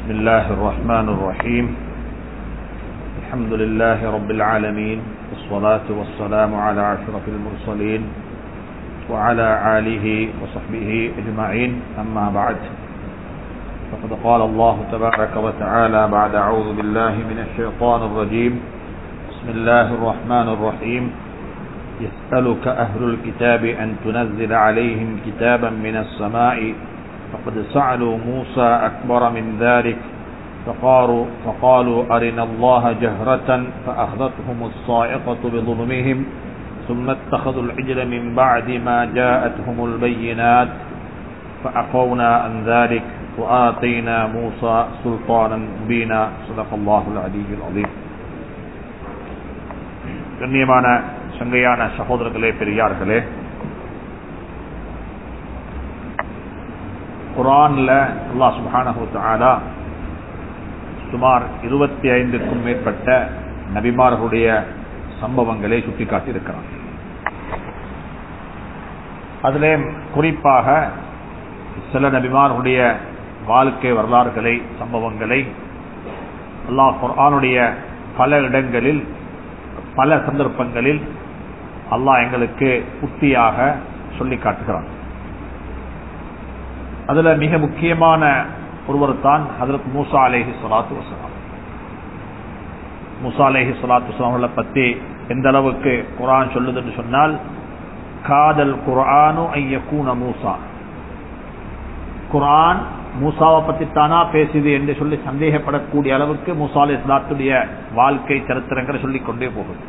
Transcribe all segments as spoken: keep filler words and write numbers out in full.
بسم الله الرحمن الرحيم الحمد لله رب العالمين والصلاة والسلام على أشرف المرسلين وعلى آله وصحبه أجمعين أما بعد فقد قال الله تبارك وتعالى بعد أعوذ بالله من الشيطان الرجيم بسم الله الرحمن الرحيم يسألك أهل الكتاب أن تنزل عليهم كتابا من السماء فقد سألوا موسى أكبر من ذلك فقالوا, فقالوا أرنا الله جهرة فأخذتهم الصاعقة بظلمهم ثم اتخذوا العجل من بعد ما جاءتهم البينات فعفونا عن ذلك وآتينا موسى سلطانا مبينا صدق الله العلي العظيم. கண்ணியமான சங்கையான சகோதரர்களே, பெரியார்களே, குர்ஆன்ல அல்லாஹ் சுப்ஹானஹு வ தஆலா சுமார் இருபத்தி ஐந்துக்கும் மேற்பட்ட நபிமார்களுடைய சம்பவங்களை சுட்டிக்காட்டியிருக்கிறார். அதிலே குறிப்பாக சில நபிமார்களுடைய வாழ்க்கை வரலாறுகளை, சம்பவங்களை அல்லாஹ் குர்ஆனுடைய பல இடங்களில் பல சந்தர்ப்பங்களில் அல்லாஹ் எங்களுக்கு புத்தியாக சொல்லி காட்டுகிறான். அதுல மிக முக்கியமான ஒருவர் தான் ஹஜ்ரத் மூசா அலைஹி ஸலாத்து வஸலாம். மூசா அலைஹி ஸலாத்து வஸலாம் பத்தி எந்த அளவுக்கு குர்ஆன் சொல்லுது என்று சொன்னால், காதல் குர்ஆனு ஐயகூன மூசா, குர்ஆன் மூசாவை பத்தி தானா பேசுது என்று சொல்லி சந்தேகப்படக்கூடிய அளவுக்கு மூசா அலைஹிஸ்ஸலாத்துடைய வாழ்க்கை சரித்திரங்களை சொல்லிக் கொண்டே போகுது.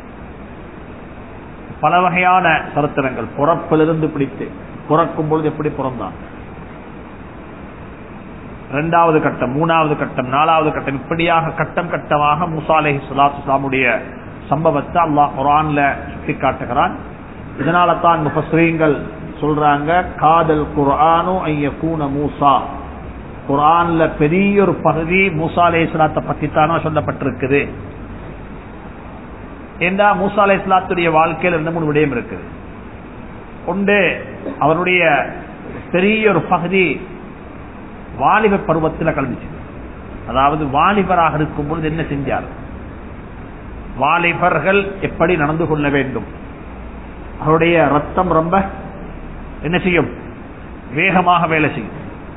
பல வகையான சரித்திரங்கள், பிறப்பிலிருந்து பிடித்து பிறக்கும் பொழுது எப்படி பிறந்தான், இரண்டாவது கட்டம், மூணாவது கட்டம், நாலாவது கட்டம், இப்படியாக கட்டம் கட்டமாக மூசா அலைஹிஸ்ஸலாத்து வஸலாமுடைய சம்பவத்தை அல்லாஹ் குர்ஆன்ல சுட்டி காட்டுகிறான். இதனால தான் முஃபஸ்ஸிரீன்கள் சொல்றாங்க, காதல் குர்ஆனு ஐயகூன மூசா, குர்ஆன்ல பெரிய ஒரு பகுதி மூசா அலைஹிஸ்ஸலாத்தை பத்தி தானா சொல்லப்பட்டிருக்குது. ஏண்டா மூசா அலைஹிஸ்ஸலாத்துடைய வாழ்க்கையில் ரெண்டு மூணு விடயம் இருக்குது. ஒன்று, அவருடைய பெரிய ஒரு பகுதி வாலிப பருவத்தில் கலந்துச்சு. அதாவது வாலிபராக இருக்கும் பொழுது என்ன செஞ்சார், வாலிபர்கள் எப்படி நடந்து கொள்ள வேண்டும், அவருடைய ரத்தம் ரொம்ப என்ன செய்யும், வேகமாக வேலை செய்யும்.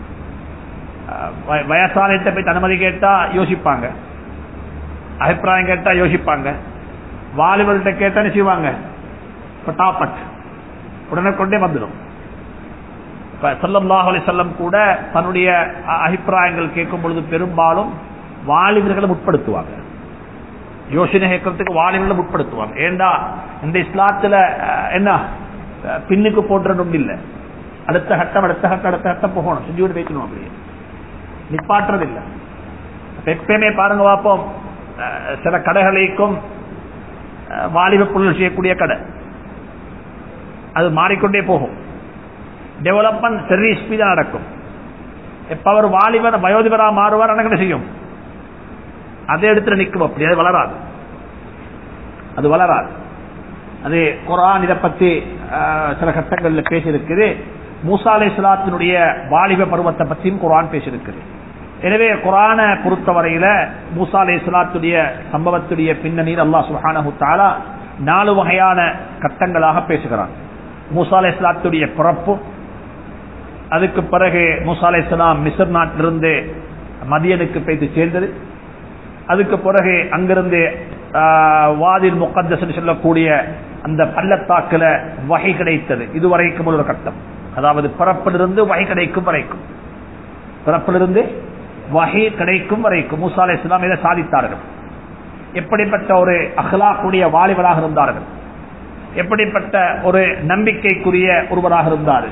வயசானிட்ட போய் அனுமதி கேட்டா யோசிப்பாங்க, அபிப்பிராயம் கேட்டா யோசிப்பாங்க. வாலிபர்கிட்ட கேட்டா என்ன செய்வாங்க, பட்டாப்பட் உடனே கொண்டே வந்துடும். ஸல்லல்லாஹு அலைஹி வஸல்லம் கூட தன்னுடைய அபிப்பிராயங்கள் கேட்கும் பொழுது பெரும்பாலும் வாலிபர்களை முற்படுத்துவாங்க, யோசனை கேட்கறதுக்கு வாலிபர்களை முற்படுத்துவாங்க. ஏண்டா இந்த இஸ்லாத்துல என்ன பின்னுக்கு போன்றது இல்லை, அடுத்த கட்டம் அடுத்த கட்டம் அடுத்த கட்டம் போகணும், செஞ்சு வைக்கணும், அப்படியே நிப்பாட்டுறது இல்லை. எப்பயுமே பாருங்க பார்ப்போம், சில கடைகளுக்கும் வாலிப பொருள் செய்யக்கூடிய கடை, அது மாறிக்கொண்டே போகும். டெவலப்மெண்ட் சரி ஸ்பீடா நடக்கும். எப்ப அவர் வாலிபர் வயோதிபரா மாறுவார், என்ன செய்யும், அதே இடத்துல நிற்கும், அப்படி அது வளராது, அது வளராது. அது குர்ஆன் இதை பத்தி சில கட்டங்களில் பேசியிருக்குது. மூசா அலைஹிஸ்ஸலாத்தினுடைய வாலிப பருவத்தை பற்றியும் குர்ஆன் பேசியிருக்குது. எனவே குர்ஆனை பொறுத்தவரையில மூசா அலைஹிஸ்ஸலாத்துடைய சம்பவத்துடைய பின்னணியில் அல்லாஹ் சுப்ஹானஹு வ தஆலா நாலு வகையான கட்டங்களாக பேசுகிறான். மூசா அலைஹிஸ்ஸலாத்துடைய பிறப்பு, அதுக்கு பிறகு மூசா அலைஹிஸ்ஸலாம் மிஸ்ர் நாட்டிலிருந்து மதியனுக்கு போய்த்து சேர்ந்தது, அதுக்கு பிறகு அங்கிருந்து வாதில் முகத்தஸ் சொல்லக்கூடிய அந்த பள்ளத்தாக்குல வகை கிடைத்தது, இதுவரைக்கும் ஒரு கட்டம். அதாவது பிறப்பிலிருந்து வகை கிடைக்கும் வரைக்கும், பிறப்பிலிருந்து வகை கிடைக்கும் வரைக்கும் மூசா அலைஹிஸ்ஸலாம் இதை சாதித்தார்கள். எப்படிப்பட்ட ஒரு அஹ்லாக்குடைய வாலிபராக இருந்தார்கள், எப்படிப்பட்ட ஒரு நம்பிக்கைக்குரிய ஒருவராக இருந்தார்.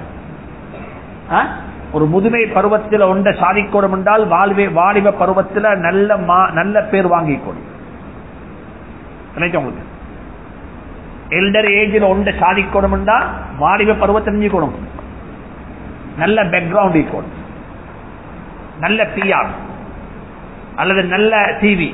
ஒரு முதுமை பருவத்தில் ஒன்றை சாதிக்கணும் என்றால் வாழ்வே வாலிப பருவத்தில் நல்ல நல்ல பேர் வாங்கிக்கணும். உங்களுக்கு எல்டர் ஏஜில் ஒன்றை சாதிக்கணும் என்றால் வாலிப பருவத்தை தெரிஞ்சுக்கணும், நல்ல பேக்ரவுண்ட் இருக்கணும், நல்ல பிஆர் அல்லது நல்ல டிவி,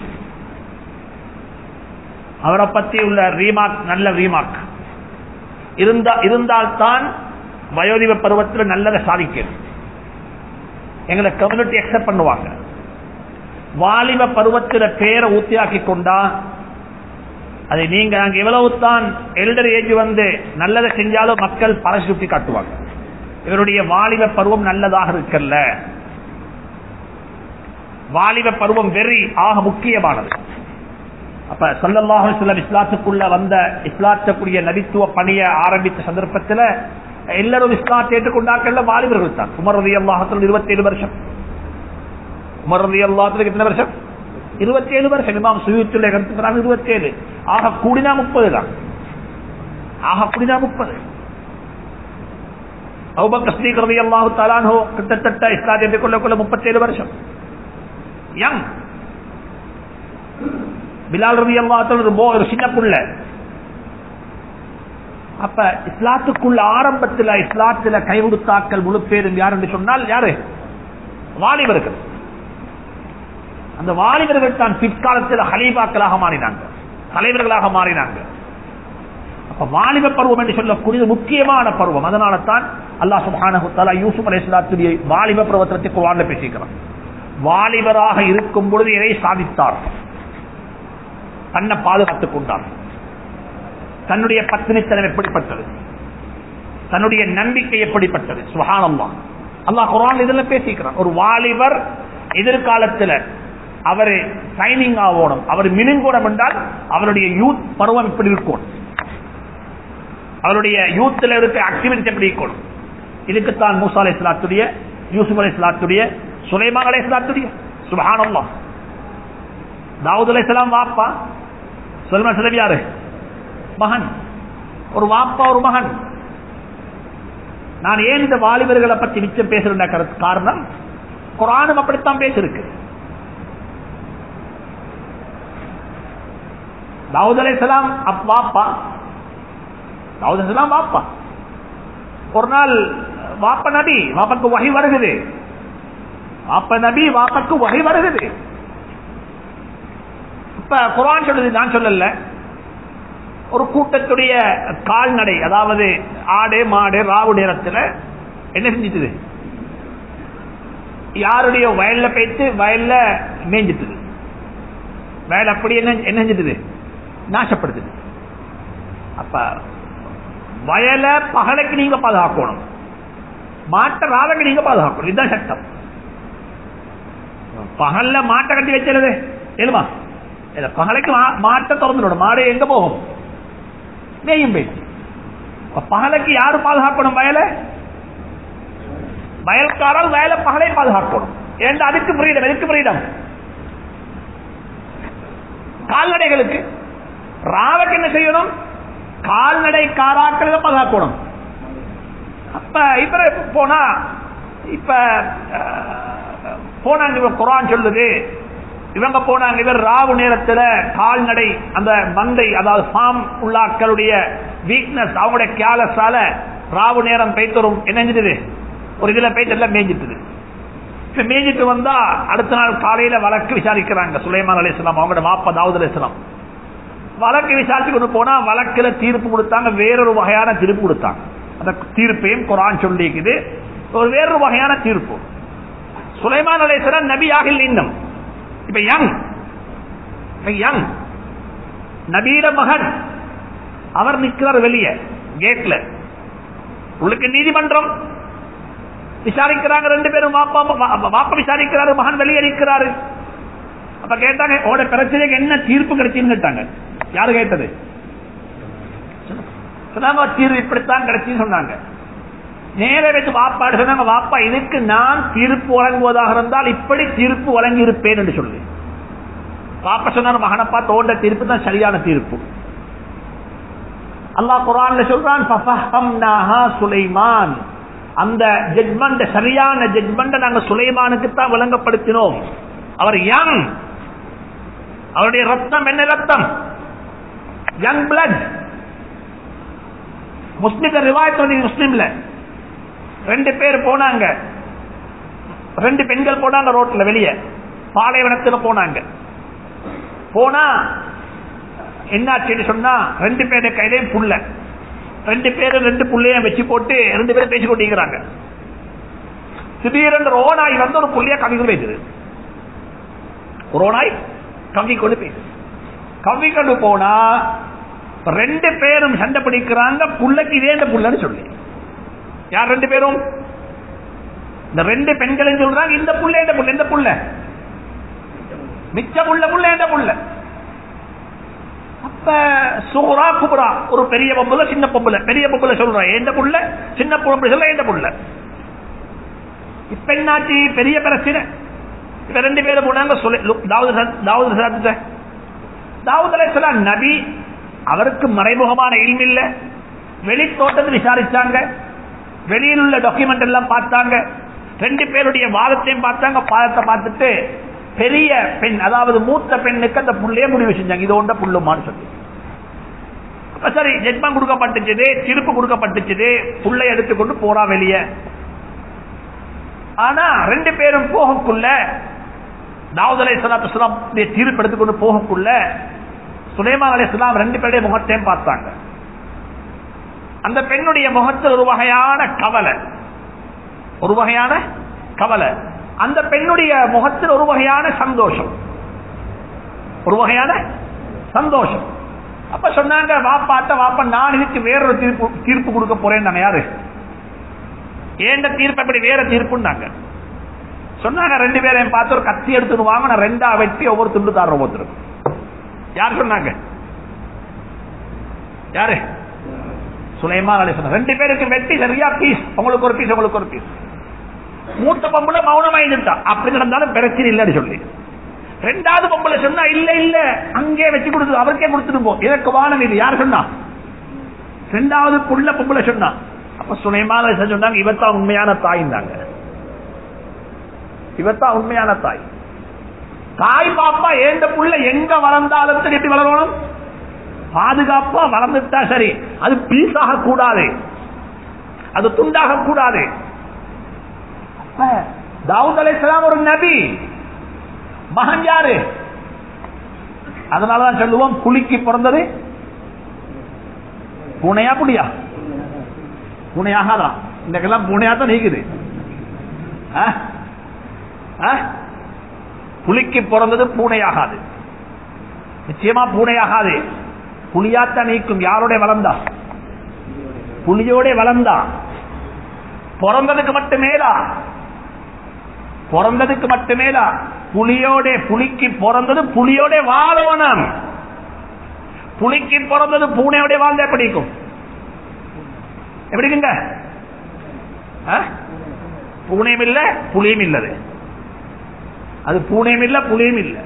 அவரை பத்தி உள்ள ரீமார்க் நல்ல ரீமார்க் இருந்தால்தான் வயோதிப பருவத்தில் நல்லதை சாதிக்கணும். எங்களை கம்யூனிட்டி அக்செப்ட் பண்ணுவாங்க. வாலிப பருவத்தில பேரை ஊத்தியாக்கி கொண்டா அதை நீங்க அங்க எவ்வளவு தான் எல்டர் ஏஜ் வந்து நல்லதை செஞ்சாலும் மக்கள் பழசி சுட்டி காட்டுவாங்க. இவருடைய வாலிப பருவம் நல்லதாக இருக்கல்ல. வாலிப பருவம் வெறி ஆக முக்கியமானது. அப்ப ஸல்லல்லாஹு அலைஹி வஸல்லம் இஸ்லாத்துக்குள்ள வந்த இஸ்லாத்துக்குரிய நபித்துவ பணியை ஆரம்பித்த சந்தர்ப்பத்தில் எல்லாரும் இஸ்லாத்தை ஏற்றுக்கொண்டார்கள் வாலிபர்கள் தான். உமர் ரலியல்லாஹு அன்ஹு இருபத்தி ஏழு வருஷம். உமர் ரலியல்லாஹு அன்ஹு எத்தனை வருஷம்? இருபத்தி ஏழு வருஷம். இமாம் சுயூத்திலே கருத்துக்கிறாங்க இருபத்தி ஏழு. ஆக கூடினா முப்பது தான். ஆக கூடினா முப்பது. அபூபக்கர் சித்திக் ரலியல்லாஹு தஆலா அன்ஹு கிட்டத்தட்ட இஸ்லாத்தை ஏற்றுக்கொள்ள முப்பத்தி ஏழு வருஷம். யங். பிலால் ரலியல்லாஹு அன்ஹு ஒரு சின்ன புள்ள. அப்ப இஸ்லாத்துக்குள்ள ஆரம்பத்தில் இஸ்லாத்துல கை கொடுத்தாக்கள் முழு பேரும் யார் என்று சொன்னால் யாரு? வாலிபர்கள். அந்த வாலிபர்கள் தான் பிற்காலத்தில் ஹலீஃபாக்களாக மாறினாங்க, தலைவர்களாக மாறினாங்க. அப்ப வாலிப பருவம் என்று சொல்லக்கூடிய முக்கியமான பருவம். அதனால தான் அல்லாஹ் சுப்ஹானஹு வ தஆலா யூசுப் அலைஹிஸ்ஸலாத்துடைய வாலிப பருவத்தை குர்ஆன்ல பேசிக்கிறான். வாலிபராக இருக்கும் பொழுது இதை சாதித்தார், தன்னை பாதுகாத்துக் கொண்டார். தன்னுடைய பத்தினித்தனம் எப்படிப்பட்டது, தன்னுடைய நம்பிக்கை எப்படிப்பட்டது. சுப்ஹானல்லாஹ். அல்லாஹ் குர்ஆன்ல இதெல்லாம் பேசிக்கிறான். ஒரு வாலிபர் எதிர்காலத்தில் அவரு சைனிங் ஆகணும், அவர் மினுங்கூடம் என்றால் அவருடைய யூத் பருவம் எப்படி இருக்கும், அவருடைய யூத்தில் இருக்க ஆக்டிவிட்டி எப்படி இருக்கணும். இதுக்குத்தான் மூசா அலைஹிஸ்ஸலாத்துடைய, யூசுப் அலைஹிஸ்ஸலாத்துடைய, சுலைமான் அலைஹிஸ்ஸலாத்துடைய. சுப்ஹானல்லாஹ். தாவூத் அலைஹிஸ்ஸலாம் வாப்பா, சுலைமான் அலைஹிஸ்ஸலாம் யாரு? மகன். ஒரு வாப்பா ஒரு மகன். நான் ஏன் இந்த வாலிபர்களை பற்றி மிச்சம் பேசுறேன் காரணம் குர்ஆனும் அப்படித்தான் பேசிருக்கு. தாவூத் அலைஹிஸ்ஸலாம் வாப்பா, தாவூத் அலைஹிஸ்ஸலாம் வாப்பா. ஒரு நாள் வாப்பா நபி, வாப்பாக்கு வஹி வருகிறது. வாப்பா நபி, வாப்பாக்கு வஹி வருகிறது. இப்ப குர்ஆன் சொல்லுது, நான் சொல்லல. ஒரு கூட்டத்துடைய கால்நடை, அதாவது ஆடு மாடு ராவு நேரத்தில் என்ன செஞ்சிட்டு, யாருடைய வயல்ல போயிட்டு வயல்ல மேய்ஞ்சிட்டு, வயல் அப்படி என்ன என்ன செஞ்சிட்டு நாசப்படுத்துது. அப்ப வயலை பகலைக்கு நீங்க பாதுகாக்கணும், மாட்டை ராவைக்கு நீங்க பாதுகாக்கணும். இதுதான் சட்டம். பகல்ல மாட்டை கட்டி வச்சிருது எழுமா, பகலைக்கு மாட்டை திறந்துடும். மாடு எங்க போகும்? மேயும் போயிட்டு. பகலைக்கு யாரு பாதுகாக்கணும்? வயலை வயல்காரர் வயலை பகலை பாதுகாக்கணும். ஏன்னா அதுக்கு ஃப்ரீடம். எதுக்கு ஃப்ரீடம்? கால்நடைகளுக்கு. ராவுக்கு என்ன செய்யணும்? கால்நடை காராக்களை பாதுகாக்கணும். அப்ப இப்ப போனா இப்ப போனாங்க, குர்ஆன் சொல்லுது இவங்க போனாங்க, இவர் ராவு நேரத்தில் கால்நடை அந்த மந்தை, அதாவது ஃபார்ம் உள்ளாக்களுடைய வீக்னஸ், அவங்களுடைய கேலஸால ராவு நேரம் பெய்தரும் என்ன செஞ்சது, ஒரு இதுல போயிட்டு எல்லாம் மேய்ஞ்சிட்டு. மேய்ஞ்சிட்டு வந்தா அடுத்த நாள் காலையில வழக்கு விசாரிக்கிறாங்க சுலைமான் அலைஹிஸ்ஸலாம், அவங்களோட வாப்பா தாவூத் அலைஹிஸ்ஸலாம். வழக்கு விசாரிச்சு கொண்டு போனா வழக்குல தீர்ப்பு கொடுத்தாங்க, வேறொரு வகையான தீர்ப்பு கொடுத்தாங்க. அந்த தீர்ப்பையும் குர்ஆன் சொல்லிக்குது, ஒரு வேறொரு வகையான தீர்ப்பு. சுலைமான் அலைஹிஸ்ஸலாம் நபியாக இன்னும் இப்ப யங் யங் நபீர மகன், அவர் நிற்கிறார் வெளியே கேட்ல. உள்ளுக்கு நீதிமன்றம் விசாரிக்கிறாங்க ரெண்டு பேரும், வாப்பா விசாரிக்கிறாரு, மகன் வெளியே நிற்கிறாரு. அப்ப கேட்டாங்க, உங்களோட பிரச்சனைக்கு என்ன தீர்ப்பு கிடைச்சுன்னு கேட்டாங்க. யாரு கேட்டது? தீர்வு இப்படித்தான் கிடைச்சுன்னு சொன்னாங்க. நேர வச்சு வாப்பா சொன்னாங்க, வாப்பா இதுக்கு நான் தீர்ப்பு வழங்குவதாக இருந்தால் இப்படி தீர்ப்பு வழங்கி இருப்பேன் என்று சொல்லி. வாப்பா சொன்னார், மகனப்பா தோண்ட தீர்ப்பு தான் சரியான தீர்ப்பு. அல்லாஹ் குர்ஆன்ல சொல்றான், ஃபஃபஹம்னாஹா சுலைமான், அந்த ஜட்மெண்ட் சரியான ஜட்மெண்ட் நாங்க சுலைமானுக்கு தான் விளங்கப்படுத்தினோம். அவர் யங், அவருடைய ரத்தம் என்ன ரத்தம்? Young blood. முஸ்லிம் ரிவாயத் வந்து முஸ்லிம்ல ரெண்டு பேர் போனாங்க, ரெண்டு பெண்கள் போனாங்க ரோட்ல வெளியே, பாலைவனத்தில் போனாங்க. போனா என்னாச்சு சொன்னா, ரெண்டு பேரு கையிலையும் புள்ள, ரெண்டு பேரும் ரெண்டு புள்ளையும் வச்சு போட்டு ரெண்டு பேரும் பேசி கொண்டிருக்கிறாங்க. திடீரென்று ஓனாய் வந்து ஒரு புள்ளைய கவிகள் வைக்குது. கொரோனாய் கவ்வி கொண்டு போயிட்டு கவ்வி கொண்டு போனா ரெண்டு பேரும் சண்டை பிடிக்கிறாங்க. புள்ளைக்கு இதே இந்த புள்ளன்னு சொல்லி. யார் ரெண்டு பேரும்? இந்த ரெண்டு பெண்கள் சொல்றாங்க இந்த புள்ள இந்த புள்ள இந்த புள்ள மிச்ச புள்ள புள்ள இந்த புள்ள. அப்ப சுகுரா குபுரா ஒரு பெரிய பொம்புல சின்ன பொம்புல, பெரிய பொம்புல சொல்ற எந்த புள்ள, சின்ன பொம்புல சொல்ல எந்த புள்ள. இப்ப என்னாச்சு? பெரிய பிரச்சனை. இப்ப ரெண்டு பேரும் போனாங்க தாவூத் தாவூத் அலைஹிஸ்ஸலாம் நபி, அவருக்கு மறைமுகமான இல்மு இல்ல. வெளி தோட்டத்தை விசாரிச்சாங்க, வெளியில் உள்ள டாக்குமெண்ட் எல்லாம் பார்த்தாங்க, ரெண்டு பேருடைய வாதத்தையும் பார்த்தாங்க. பாதத்தை பார்த்துட்டு பெரிய பெண், அதாவது மூத்த பெண்ணுக்கு அந்த புள்ளைய முடிவு செஞ்சாங்க, இது ஒன்ற புள்ளுமான்னு சொல்லி. அப்ப சரி, ஜட்மெண்ட் கொடுக்கப்பட்டுச்சு, தீர்ப்பு கொடுக்கப்பட்டுச்சு, புள்ளை எடுத்துக்கொண்டு போறா வெளியே. ஆனா ரெண்டு பேரும் போகக்குள்ள, தாவூத் அலைஹிஸ்ஸலாம் தீர்ப்பு எடுத்துக்கொண்டு போகக்குள்ள சுலைமான் அலைஹிஸ்ஸலாம் ரெண்டு பேருடைய முகத்தையும் பார்த்தாங்க. அந்த பெண்ணுடைய முகத்தில் ஒரு வகையான கவலை, ஒரு வகையான கவலை. அந்த பெண்ணுடைய முகத்தில் ஒரு வகையான சந்தோஷம், ஒரு வகையான சந்தோஷம். அப்ப சொன்னாங்க, வாப்பாட்ட வாப்பா, நான் இதுக்கு வேறொரு தீர்ப்பு தீர்ப்பு கொடுக்க போறேன். யாரு ஏண்ட தீர்ப்பு எப்படி வேற தீர்ப்புன்னாங்க. சொன்னாங்க, ரெண்டு பேரையும் பார்த்து ஒரு கத்தி எடுத்துன்னு வாங்க, நான் ரெண்டா வெட்டி ஒவ்வொரு துண்டு தார ஒவ்வொருத்தரும். யார் சொன்னாங்க? யாரு? சுலைமான் அலைஹிஸ்ஸலாம். ரெண்டு பேருக்கு வெட்டி சரியா பீஸ், உங்களுக்கு ஒரு பீஸ் உங்களுக்கு ஒரு பீஸ். மூத்த பொம்பளை மௌனமா இருந்தா, அப்படி நடந்தாலும் பிரச்சனை இல்லைன்னு சொல்லி. ரெண்டாவது பொம்பளை சொன்னா, இல்ல இல்ல அங்கே வச்சு கொடுத்து அவருக்கே கொடுத்துட்டு போ, எனக்கு வானம் இது. யார் சொன்னா? ரெண்டாவது புள்ள பொம்பளை சொன்னா. அப்ப சுலைமான் அலைஹிஸ்ஸலாம் சொன்னாங்க, இவத்தான் உண்மையான தாய்ந்தாங்க, இவத்தான் உண்மையான தாய். தாய் பாப்பா ஏந்த புள்ள எங்க வளர்ந்தாலும் எப்படி வளரணும்? பாதுகாப்பா வளர்ந்துட்டா சரி. அது பீஸாக கூடாது, அது துண்டாக கூடாது. தாவூத் அலைஹிஸ்ஸலாம் ஒரு நபி, மகன் யாரு? அதனாலதான் சொல்லுவோம், புலிக்கு பிறந்தது பூனையா புலியா? பூனையாகலாம். இன்றைக்கெல்லாம் பூனையாத்தான் நீக்குது. புலிக்கு பிறந்தது பூனையாகாது, நிச்சயமா பூனையாகாது. புலியாத்தான் நீக்கும். யாரோட வளர்ந்தா? புலியோட வளர்ந்தா. பிறந்ததுக்கு மட்டுமேலா, பிறந்ததுக்கு மட்டுமேலா புலியோட, புலிக்கு பிறந்தது புலியோட வாழவனம். புலிக்கு பிறந்தது பூனையோட வாழ்ந்த எப்படிக்கும்? எப்படிங்க? பூனையும் இல்ல புலியும் இல்லது, அது பூனையும் இல்ல புலியும் இல்ல.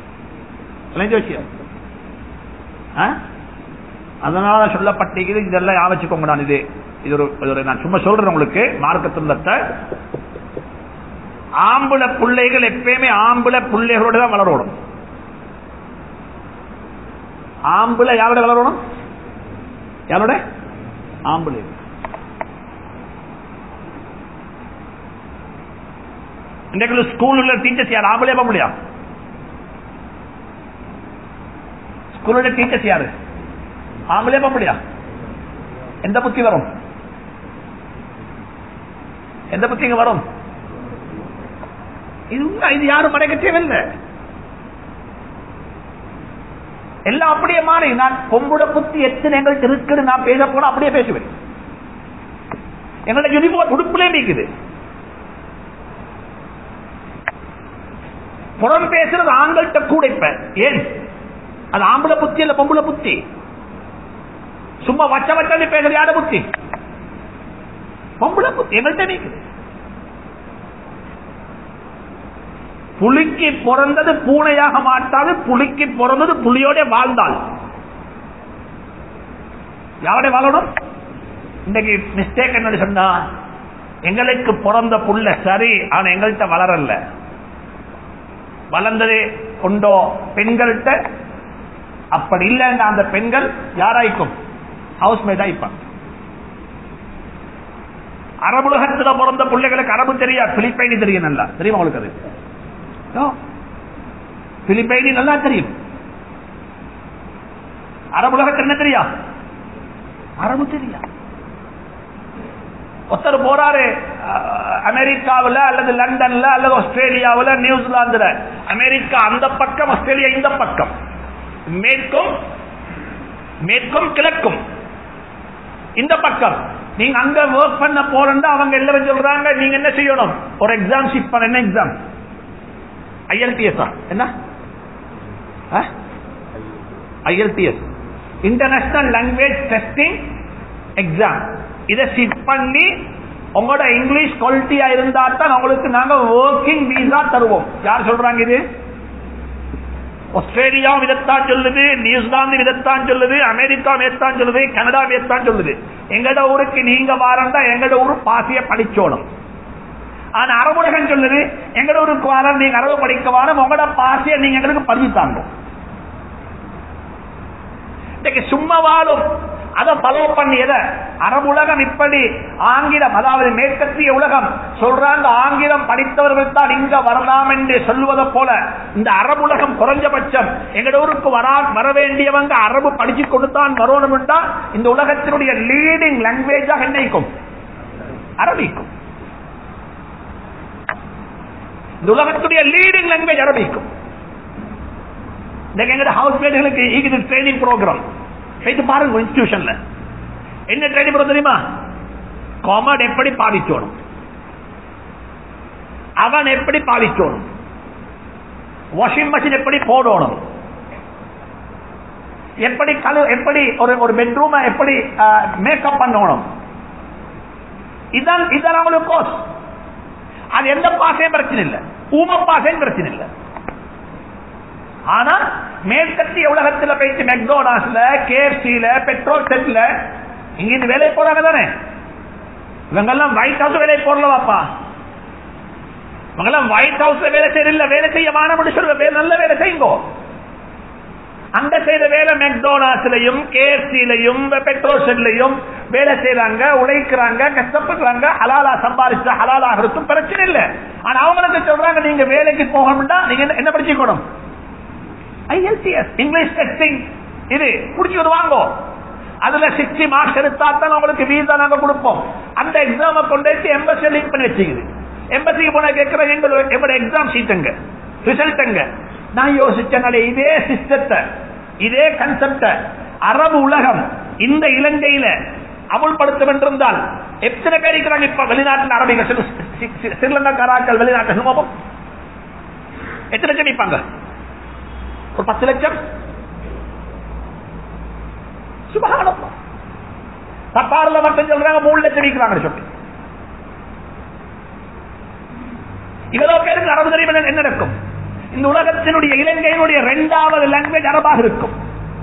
அதனால சொல்லப்பட்டிருக்கிறது. இதெல்லாம் யாவச்சுக்கோங்க. நான் இது இது ஒரு நான் சும்மா சொல்றேன் உங்களுக்கு மார்க்கத்துள்ளத்தை. ஆம்பளை பிள்ளைகள் எப்பயுமே ஆம்பளை பிள்ளைகளோட தான் வளரணும். ஆம்பளை யாரோட வளரணும்? யாரோட? ஆம்பளை. இன்றைக்கு ஸ்கூல் உள்ள டீச்சர்ஸ் யார்? ஆம்பளை ஆம்பளையா? ஸ்கூலோட டீச்சர்ஸ் யாரு? ஆம்பளை ஆம்பளையா? எந்த புத்தி வரும்? எந்த புத்திங்க வரும்? இது யாரும் மறைக்க தேவையில்லை. எல்லாம் அப்படியே மாறி. நான் பொம்புட புத்தி எத்தனை எங்களுக்கு இருக்குன்னு நான் பேச போனா அப்படியே பேசுவேன். எங்களோட யூனிஃபார்ம் உடுப்புலே நீக்குது. புறம் பேசுறது ஆண்கள்கிட்ட கூட. இப்ப ஏன் அது ஆம்பளை புத்தி இல்ல பொம்புல புத்தி? சும்மா வச்ச வச்சாலே பேசுறது யார புத்தி? பொம்புல புத்தி எங்கள்கிட்ட நீக்குது. புலிக்கு பிறந்தது பூனையாக மாட்டாது, புலிக்கு பிறந்தது புலியோட வாழ்ந்தால். யாரோட வாழணும்? இன்னைக்கு மிஸ்டேக் என்ன சொன்னா, எங்களுக்கு பிறந்த புள்ள சரி, ஆனா எங்கள்கிட்ட வளரல. வளர்ந்தது கொண்டோ பெண்கள்கிட்ட. அப்படி இல்லைன்னா அந்த பெண்கள் யாராய்க்கும்? ஹவுஸ்மேட் ஆயிப்பாங்க. அரபுலகத்தில் பிறந்த பிள்ளைகளுக்கு அரபு தெரியா, பிலிப்பைனி தெரியும். நல்லா தெரியுமா உங்களுக்கு? அது பிலிப்பைனி நல்லா தெரியும். அரபுலகத்தில் என்ன தெரியா? அரபு தெரியா. ஒருத்தர் போறாரு அமெரிக்காவில் அல்லது லண்டன்ல அல்லது ஆஸ்திரேலியாவில் நியூசிலாந்துல, அமெரிக்கா அந்த பக்கம், ஆஸ்திரேலியா இந்த பக்கம், மேற்கும் மேற்கும் கிழக்கும் இந்த பக்கம். நீங்க அங்க ஒர்க் பண்ண போறா அவங்க எல்லாரும் சொல்றாங்க நீங்க என்ன செய்யணும், ஒரு எக்ஸாம் ஷீட் பண்ண. என்ன எக்ஸாம்? ஐஎல்டிஎஸ். என்ன IELTS? International language testing exam. இதை ஷீட் பண்ணி உங்களோட இங்கிலீஷ் குவாலிட்டியா இருந்தா தான் உங்களுக்கு நாங்க ஒர்க்கிங் வீசா தருவோம். யார் சொல்றாங்க இது? ஆஸ்திரேலியா இதைத்தான் சொல்லுது, நியூசிலாந்து இதைத்தான் சொல்லுது, அமெரிக்கா இதைத்தான் சொல்லுது, கனடா இதைத்தான் சொல்லுது. எங்கட ஊருக்கு நீங்க வாரண்டா எங்கட ஊரு பாசிய படிச்சோணும். ஆனா அரபுலகம் சொல்லுது எங்கட ஊருக்கு வார நீங்க அரபு படிக்க வாரம் உங்களோட பாசிய நீங்க எங்களுக்கு பதித்தாங்க. இன்னைக்கு சும்மா வாழும் அதை ஃபாலோ பண்ணியத அரபுலகம் இப்படி ஆங்கிலம், அதாவது மேற்கத்திய உலகம் சொல்றாங்க ஆங்கிலம் படித்தவர்கள் தான் இங்க வரலாம் என்று சொல்வதை போல இந்த அரபுலகம் குறைஞ்சபட்சம் எங்கட ஊருக்கு வர வேண்டியவங்க அரபு படிச்சு கொடுத்தான் வரணும் என்றா இந்த உலகத்தினுடைய லீடிங் லாங்குவேஜாக என்னைக்கும் அரபிக்கும். இந்த உலகத்துடைய லீடிங் லாங்குவேஜ் அரபிக்கும். எங்க ஹவுஸ் மேட்களுக்கு இது ட்ரைனிங் ப்ரோக்ராம் போயிட்டு பாருங்க. இன்ஸ்டிடியூஷன்ல என்ன ட்ரைனிங் ப்ரோக்ராம் தெரியுமா? காமர்ட் எப்படி பாவிக்கணும், அவன் எப்படி பாவிக்கணும், வாஷிங் மிஷின் எப்படி போடணும், எப்படி கழு எப்படி ஒரு ஒரு பெட்ரூம் எப்படி மேக்கப் பண்ணணும். இதான் இதான் அவங்களுக்கு கோர்ஸ். அது எந்த பாசையும் பிரச்சனை இல்லை, ஊம பாசையும் பிரச்சனை இல்லை. ஆனா மேற்கத்திய உலகத்தில் போயிட்டு மெக்டோனால்ட்ஸ்ல, கேஎஃப்சில, பெட்ரோல் செட்ல இங்க வேலை போறாங்க தானே. இவங்க எல்லாம் ஒயிட் ஹவுஸ் வேலை போடலவாப்பா. இவங்க எல்லாம் ஒயிட் ஹவுஸ்ல வேலை செய்யல, வேலை செய்ய மாணவன் சொல்ற நல்ல வேலை செய்யுங்கோ. அங்க செய்த வேலை மெக்டோனால்ட்ஸ்லயும் கேஎஃப்சிலையும் பெட்ரோல் செட்லையும் வேலை செய்யறாங்க, உழைக்கிறாங்க, கஷ்டப்படுறாங்க, ஹலாலா சம்பாதிச்சா ஹலாலா இருக்கும் பிரச்சனை இல்லை. ஆனா அவங்களுக்கு சொல்றாங்க நீங்க வேலைக்கு போகணும்னா நீங்க என்ன படிச்சுக்கணும்? IELTS English testing. இது குடிச்சு வாங்கோ. அதுல சிக்ஸ்டி மார்க்ஸ் எடுத்தா தான் உங்களுக்கு வீசா நாங்க கொடுப்போம். அந்த எக்ஸாமை கொண்டு எம்பசி லிங்க் பண்ணி வச்சுக்குது. எம்பசிக்கு போன கேட்கிறேன் எங்களோட எக்ஸாம் ஷீட் எங்க, ரிசல்ட் எங்க? நான் யோசிச்சனால இதே சிஸ்டத்தை, இதே கன்செப்ட அரபு உலகம் இந்த இலங்கையில அமுல்படுத்த வென்றிருந்தால் எத்தனை பேர் இருக்கிறாங்க இப்ப வெளிநாட்டில் அரபிகள், ஸ்ரீலங்கா கராக்கள் வெளிநாட்டு எத்தனை லட்சம் நிற்பாங்க? ஒரு பத்து லட்சம். சுபஹானல்லாஹ். தப்பாரில் மட்டும் சொல்றாங்க மூணு லட்சம் நிற்கிறாங்க சொல்லி. இவ்வளவு பேருக்கு அரபு தெரியும் என்ன நடக்கும்? இந்த உலகத்தினுடைய இலங்கையினுடைய இரண்டாவது லாங்குவேஜ் அரபாக இருக்கும்.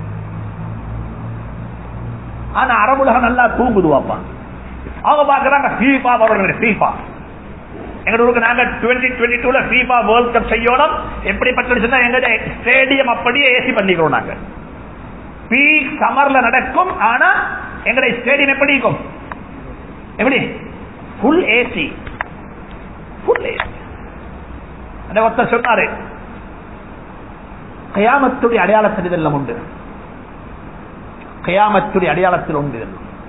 ஆனா அரபுலகம் நல்லா தூங்குதுவாப்பா. அவங்க பாக்குறாங்க ஃபீஃபா வரணும். ஃபீஃபா எங்க ஊருக்கு நாங்க டுவெண்ட்டி டுவெண்ட்டி டூல ஃபீஃபா வேர்ல்ட் கப் செய்யணும். எப்படிப்பட்ட எங்க ஸ்டேடியம் அப்படியே ஏசி பண்ணிக்கிறோம் நாங்க. பீக் சமர்ல நடக்கும். ஆனா எங்களுடைய ஸ்டேடியம் எப்படி இருக்கும்? எப்படி? Full AC. Full AC. அந்த ஒருத்தர் சொன்னாரு கயாமத்துடைய அடையாளத்தில் இதெல்லாம் உண்டு. கயாமத்துடைய அடையாளத்தில் உண்டு.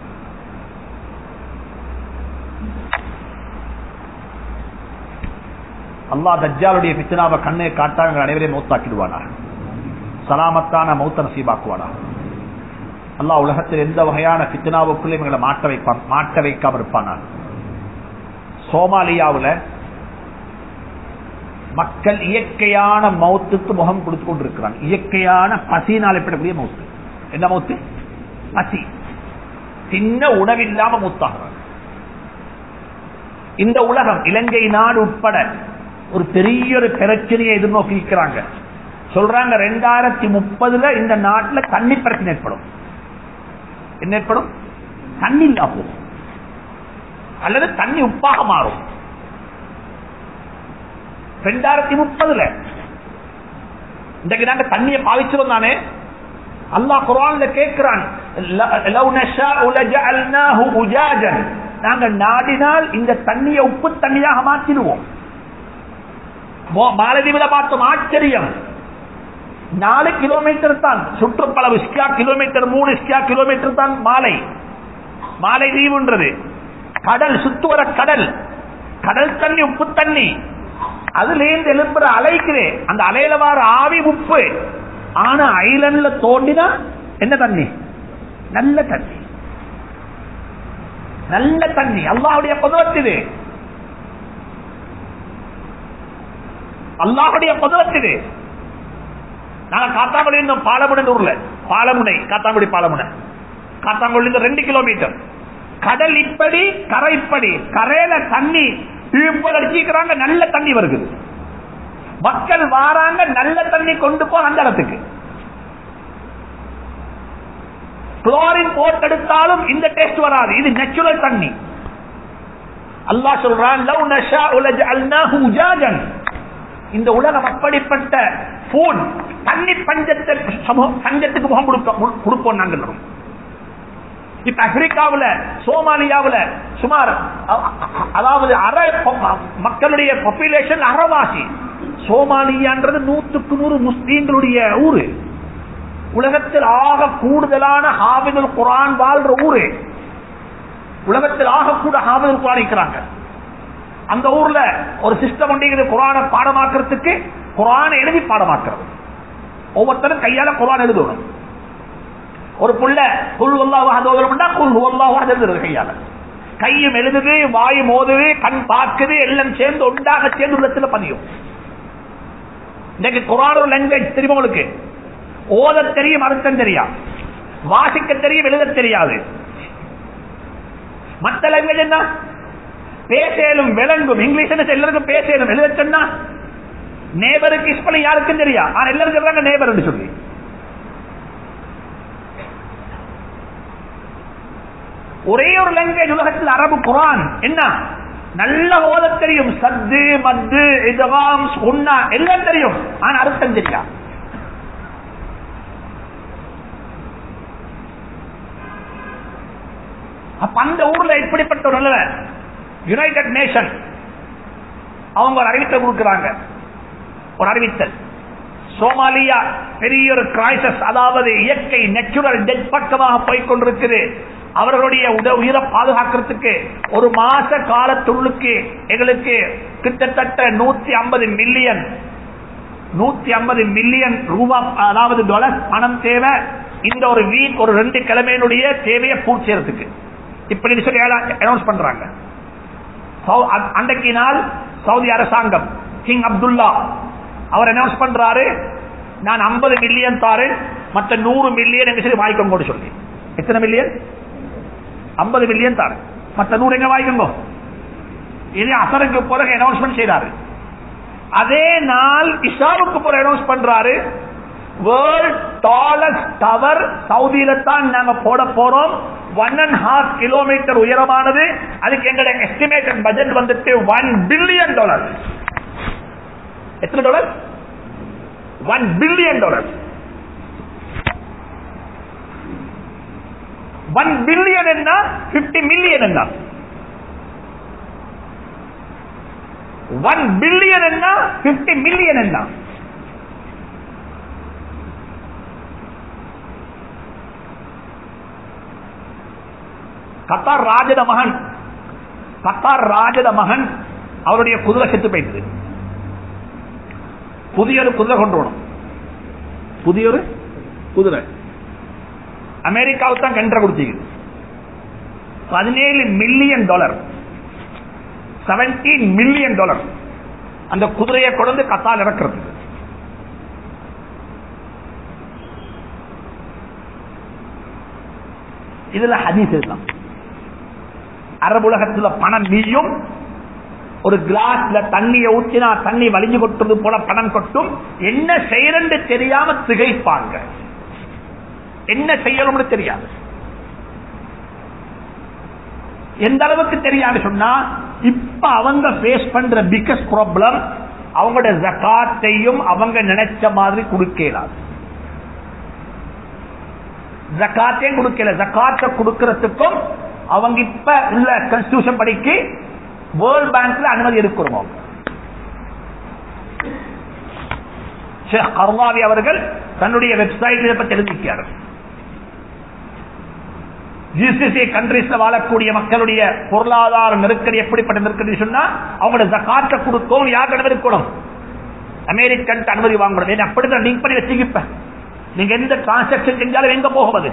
அல்லாஹ் தஜ்ஜாலுடைய பித்னாவை கண்ணை காட்டாங்க அனைவரையும் மௌத்தாக்கிடுவானா, சலாமத்தான மௌத்த நசீபாக்குவானா. அல்லாஹ் உலகத்தில் எந்த வகையான பித்னாவுக்குள்ளே இவங்களை மாட்ட வைப்பான், மாட்ட வைக்காம இருப்பானா. சோமாலியாவில் மக்கள் இயற்கையான மௌத்துக்கு முகம் கொடுத்து கொண்டிருக்கிறாங்க. இயற்கையான பசியினால் ஏற்படக்கூடிய மௌத்து. என்ன மௌத்து? பசி. சின்ன உணவில்லாம மூத்தாகிறாங்க. இந்த உலகம் இலங்கை நாடு உட்பட ஒரு பெரிய ஒரு பிரச்சனையை எதிர்நோக்கி இருக்கிறாங்க. சொல்றாங்க ரெண்டாயிரத்தி முப்பதுல இந்த நாட்டில் தண்ணி பிரச்சனை ஏற்படும். என்ன ஏற்படும்? தண்ணி இல்லா போகும் அல்லது தண்ணி உப்பாக மாறும். ரெண்டாயிரத்தி முப்பதுல இன்றைக்கு நாங்க தண்ணியை பாவிச்சிரும் தானே. அல்லாஹ் குர்ஆன்ல கேட்கிறான், லவ் நஷாஉ லஜஅல்னாஹு உஜாஜன், நாங்க நாடினால் இந்த தண்ணியை உப்பு தண்ணியாக மாற்றிடுவோம். மாலதீவில் பார்த்தோம், ஆச்சரியம். நாலு கிலோமீட்டர் தான் சுற்றுப்பளவு, ஸ்கொயர் கிலோமீட்டர், மூணு ஸ்கொயர் கிலோமீட்டர் தான் மாலை மாலை தீவுன்றது. கடல் சுத்துவர கடல் கடல் தண்ணி உப்பு தண்ணி அதுலேருந்து எழுப்புற அலைக்குது அந்த அலையில வார ஆவி உப்பு. ஆனா ஐலண்ட்ல தோண்டினா என்ன தண்ணி? நல்ல தண்ணி, நல்ல தண்ணி. அல்லாஹ்வுடைய குதிரத் இது, அல்லாஹ்வுடைய குதிரத் இது. நாங்க காத்தாங்குடி இருந்தோம், பாலமுனை ஊர்ல, பாலமுனை காத்தாங்குடி பாலமுனை காத்தாங்குடி ரெண்டு கிலோமீட்டர். கடல் இப்படி கரை இப்படி, கரையில தண்ணி அடிச்சுக்கிறாங்க, நல்ல தண்ணி வருது. மக்கள் வாராங்க, நல்ல தண்ணி கொண்டு போ அந்த இடத்துக்கு. குளோரின் போட்டெடுத்தாலும் இந்த டேஸ்ட் வராது, இது நேச்சுரல் தண்ணி. அல்லாஹ் சொல்றான், லவ் நஷாஉ லஜஅல்னாஹு உஜாஜன். இந்த உலகம் அப்படிப்பட்ட ஃபுட் தண்ணி பஞ்சத்தை பஞ்சத்துக்கு முகம் கொடுப்போம் நாங்கள். இப்ப ஆப்பிரிக்காவில் சோமாலியாவில் சுமார் அதாவது அரை மக்களுடைய பாப்புலேஷன் அறவாசி. சோமாலியான்றது நூற்றுக்கு நூறு முஸ்லீம்களுடைய ஊரு. உலகத்தில் ஆக கூடுதலான ஹாஃபிதுல் குர்ஆன் வாழ்ற ஊரு. உலகத்தில் ஆக கூட ஹாஃபிதுல் குர்ஆன் இருக்கிறாங்க. அந்த ஊர்ல ஒரு சிஸ்டம் உண்டு, குர்ஆனை பாடமாக்குறதுக்கு, குர்ஆனை எழுதி பாடமாக்குறது. ஒவ்வொருத்தரும் கையால குர்ஆன் எழுதணும். ஒரு புள்ள குல் ஹுவல்லாஹு அஹத் ஓதுறோம்னா குல் ஹுவல்லாஹு அஹத் எழுதுறது கையால. கையும் எழுதுது, வாயும் ஓதுது, கண் பார்க்குது, எல்லாம் சேர்ந்து ஒன்றாக சேர்ந்து உள்ளத்துல பதியும். இன்னைக்கு குர்ஆன் ஒரு லாங்குவேஜ் தெரியுமா உங்களுக்கு? ஓத தெரியும், அர்த்தம் தெரியாது, வாசிக்க தெரியும், எழுத தெரியாது. மற்ற லாங்குவேஜ் என்ன? பேசலும் விளங்கும். இங்கிலீஷ் எல்லாருக்கும் பேசலும், எழுத சொன்னா நேபருக்கு இஸ்பலி யாருக்கும் தெரியா, ஆனா எல்லாரும் சொல்றாங்க நேபர் சொல்லி. ஒரே ஒரு லாங்குவேஜ் உலகத்தில் அரபு குர்ஆன். என்ன? நல்ல ஓத தெரியும், சத்து மத்து இதகாம் சுன்னா எல்லாம் தெரியும், ஆனா அர்த்தம் தெரியா. அப்ப அந்த ஊர்ல இப்படிப்பட்ட ஒரு நல்ல யுனைடெட் நேஷன் அவங்க ஒரு அறிவித்தல் கொடுக்கிறாங்க. ஒரு அறிவித்தல், சோமாலியா பெரிய ஒரு கிரைசிஸ், அதாவது இயற்கை நேச்சுரல் டெத் பக்கமாக போய்கொண்டிருக்குது. அவர்களுடைய உயிரை பாதுகாக்கிறதுக்கு ஒரு மாச காலத்துள்ளுக்கு எங்களுக்கு கிட்டத்தட்ட நூத்தி ஐம்பது மில்லியன் நூத்தி ஐம்பது மில்லியன் ரூபாய், அதாவது டாலர் பணம் தேவை. இந்த ஒரு வீக், ஒரு ரெண்டு கிழமையினுடைய தேவையை பூர்த்தி செய்யறதுக்கு இப்படி சொல்லி அனௌன்ஸ் பண்றாங்க. அன்றைக்கு நாள் சவுதி அரசாங்கம் கிங் அப்துல்லா அவர் அனௌன்ஸ் பண்றாரு, நான் ஐம்பது மில்லியன் தாரேன், மற்ற நூறு மில்லியன் எங்க சரி வாய்க்கோங்க சொல்லி. எத்தனை மில்லியன்? ஐம்பது மில்லியன் தாரேன், மற்ற நூறு எங்க வாய்க்கோங்க. இது அசருக்கு பிறகு அனௌன்ஸ்மெண்ட் செய்யறாரு. அதே நாள் இஷாவுக்கு பிறகு அனௌன்ஸ் பண்றாரு, வேர்ல்ட் டாலஸ்ட் டவர் சவுதியில தான் நாங்க போட போறோம். ஒன் அண்ட் ஹாஃப் கிலோமீட்டர் உயரமானது. அதுக்கு எங்களுடைய எஸ்டிமேட்டட் பட்ஜெட் வந்துட்டு ஒன் பில்லியன் டாலர். எத்தனை டாலர்? One billion dollar. One billion என்ன, பிப்டி மில்லியன் என்ன? ஒன் பில்லியன் என்ன, பிப்டி மில்லியன் என்ன? கத்தார் ராஜத மகன் கத்தார் ராஜத மகன் அவருடைய குதிரை செத்து போயிட்டது. புதிய ஒரு குதிரை கொண்டு வரணும். புதிய ஒரு குதிரை அமெரிக்காவுக்கு தான் கண்ட்ரா கொடுத்தீங்க. பதினேழு million dollar, seventeen million dollar அந்த குதிரையை கொண்டு கத்தால் இறக்கிறது. இதுல ஹதீஸ் இருக்கலாம். அரபுலகத்துல பணம் நீயும் ஒரு கிளாஸ்ல தண்ணியை ஊற்றினா தண்ணி வலிஞ்சு கொட்டுறது போல பணம் கொட்டும். என்ன செய்யறது தெரியாம திகைப்பாங்க, என்ன செய்யணும்னு தெரியாது. எந்த அளவுக்கு தெரியாது சொன்னா, இப்ப அவங்க பேஸ் பண்ற பிகஸ்ட் ப்ராப்ளம், அவங்களோட ஜகாத்தையும் அவங்க நினைச்ச மாதிரி கொடுக்கலாது. ஜகாத்தையும் கொடுக்கல. ஜகாத்தை கொடுக்கறதுக்கும் அவங்க இப்ப உள்ள கான்ஸ்டிடியூஷன் படிக்கு வேர்ல்ட் பேங்க்ல அனுமதி எடுக்கிறோம். ஷேக் கர்லாவி அவர்கள் தன்னுடைய வெப்சைட் இதை பற்றி எழுதிக்கிறார். ஜிசிசி கண்ட்ரீஸ்ல வாழக்கூடிய மக்களுடைய பொருளாதார நெருக்கடி எப்படிப்பட்ட நெருக்கடி சொன்னா அவங்களோட ஜகாத்தை கொடுக்கும் யாருக்கு இருக்கணும், அமெரிக்கன் அனுமதி வாங்கணும். அப்படிதான் லிங்க் பண்ணி வச்சுக்கிப்ப நீங்க எந்த டிரான்சாக்சன் செஞ்சாலும் எங்க போகுவது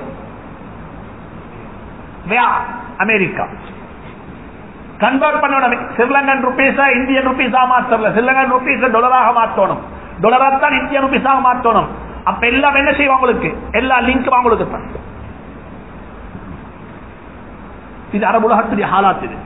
அமெரிக்கா கன்வெர்ட் பண்ணணும். ஸ்ரீலங்கன் ருபீஸ இந்தியன் ருபீஸா மாற்றல, ஸ்ரீலங்கன் ருபீஸ டாலராக மாற்றணும், டாலரா தான் இந்தியன் ருபீஸாக மாற்றணும். அப்ப எல்லாம் என்ன செய்யும் உங்களுக்கு, எல்லா லிங்க் உங்களுக்கு தான். இது அரபு உலகத்துடைய ஹாலாத். இது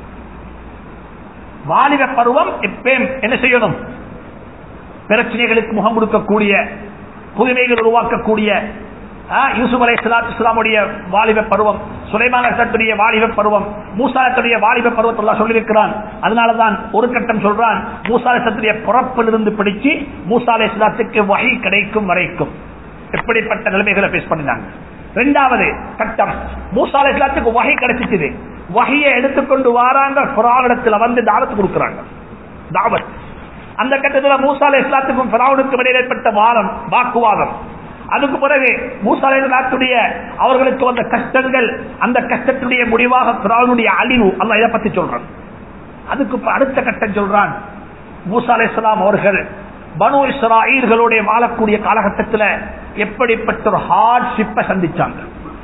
வாலிப பருவம் எப்பயும் என்ன செய்யணும், பிரச்சனைகளுக்கு முகம் கொடுக்கக்கூடிய, புதுமைகள் உருவாக்கக்கூடிய யூசுப் அலைஹிஸ்ஸலாத்து வஸ்ஸலாமுடைய வாலிப பருவம், சுலைமான் அலைஹிஸ்ஸலாத்துடைய வாலிப பருவம், மூசா அலைஹிஸ்ஸலாத்துடைய வாலிப பருவத்தை அல்லாஹ் சொல்லியிருக்கிறான். அதனாலதான் ஒரு கட்டம் சொல்றான், மூசா அலைஹிஸ்ஸலாத்துடைய பிறப்பிலிருந்து பிடிச்சு மூசா அலைஹிஸ்ஸலாத்துக்கு வஹி கிடைக்கும் வரைக்கும் எப்படிப்பட்ட நிலைமைகளை பேஸ் பண்ணினாங்க. இரண்டாவது கட்டம், மூசா அலைஹிஸ்ஸலாத்துக்கு வஹி கிடைச்சிச்சு, வஹியை எடுத்துக்கொண்டு வாராங்க, ஃபிரௌனிடத்துல வந்து தாவத் கொடுக்கறாங்க, தாவத். அந்த கட்டத்தில் மூசா அலைஹிஸ்ஸலாத்துக்கும் ஃபிரௌனுக்கும் இடையில் ஏற்பட்ட வாதம், வாக்குவாதம். அதுக்கு பிறகு மூசா அலைஹிஸ்ஸலாத்துடைய அவர்களுக்கு வந்த கஷ்டங்கள், அந்த கஷ்டத்துடைய முடிவாக ஃபிரௌனுடைய அழிவு, அல்லாஹ் இதை பத்தி சொல்றான். அதுக்கு அடுத்த கட்டம் சொல்றான், மூசா அலைஹிஸ்ஸலாம் அவர்கள் பனு இஸ்ராயீல்களோட வாழக்கூடிய காலகட்டத்தில் எப்படிப்பட்ட ஒரு ஹார்ட்ஷிப்பை சந்திச்சாங்க.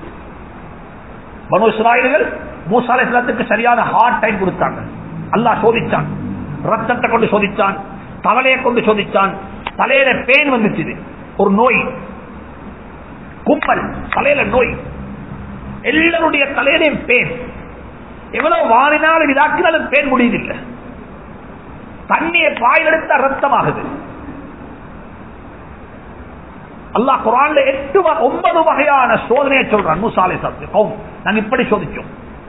பனு இஸ்ராயீல்கள் மூசா அலைஹிஸ்ஸலாத்துக்கு சரியான ஹார்ட் டைம் கொடுத்தாங்க. அல்லாஹ் சோதிச்சான், ரத்தத்தை கொண்டு சோதிச்சான், தலையை கொண்டு சோதிச்சான். தலையில பேன் வந்துச்சு, ஒரு நோய், கும்பல் தலையில நோய், எல்லாருடைய தலையிலையும் பேன். எவ்வளவு வாரினாலும் இதாக்கினாலும் பேன் முடியதில்லை. தண்ணியை பாயில் எடுத்த ரத்தமாகுது. அல்லாஹ் குர்ஆன்ல எட்டு ஒன்பது வகையான சோதனையை சொல்றான் மூசா அலைஹிஸ்ஸலாம். நாங்க இப்படி சோதிச்சோம்.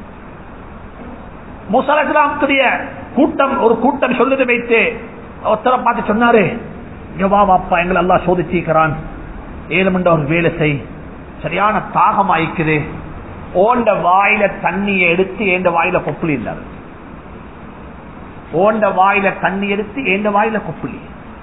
மூசா அலைஹிஸ்ஸலாமுடைய கூட்டம் ஒரு கூட்டம் சொல்லுது வைத்து ஒருத்தரை பார்த்து சொன்னாரு, அப்பா எங்களை அல்லாஹ் சோதிச்சிருக்கிறான், ஏழு மண்ட ஒரு வேலை செய், சரியான தாகம் ஆயிக்குது, ஓண்ட வாயில தண்ணியை எடுத்து ஏண்ட வாயில கொப்புளி இருந்தாரு, ஓண்ட வாயில தண்ணி எடுத்து ஏண்ட வாயில கொப்புளி,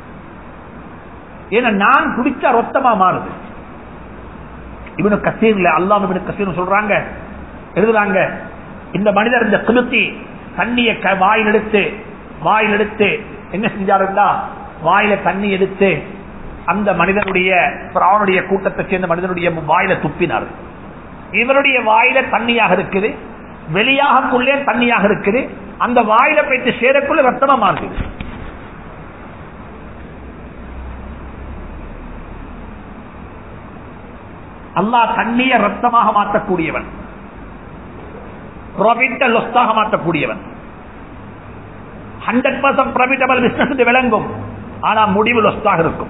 ஏன்னா நான் குடிச்சா ரொத்தமா மாறுது. இவனு கசீர்ல அல்லாஹ் இப்னு கசீர் சொல்றாங்க, எழுதுறாங்க, இந்த மனிதர் இந்த கிளுத்தி தண்ணியை வாயில் எடுத்து வாயில் எடுத்து என்ன செஞ்சாருன்னா, வாயில தண்ணி எடுத்து அந்த மனிதனுடைய பிரானுடைய கூட்டத்தை சேர்ந்த மனிதனுடைய வாயில துப்பினார். இவருடைய வாயில தண்ணியாக இருக்குது, வெளியாகக்குள்ளே தண்ணியாக இருக்குது, அந்த வாயில போயிட்டு சேரக்குள்ள ரத்தமா மாறுது. அல்லாஹ் தண்ணிய ரத்தமாக மாற்றக்கூடியவன், ப்ராஃபிட்டாக மாற்றக்கூடியவன். ஹண்ட்ரட் பர்சன்ட் ப்ராஃபிட்டபிள் பிசினஸ் விளங்கும், ஆனா முடிவு லொஸ்டாக இருக்கும்.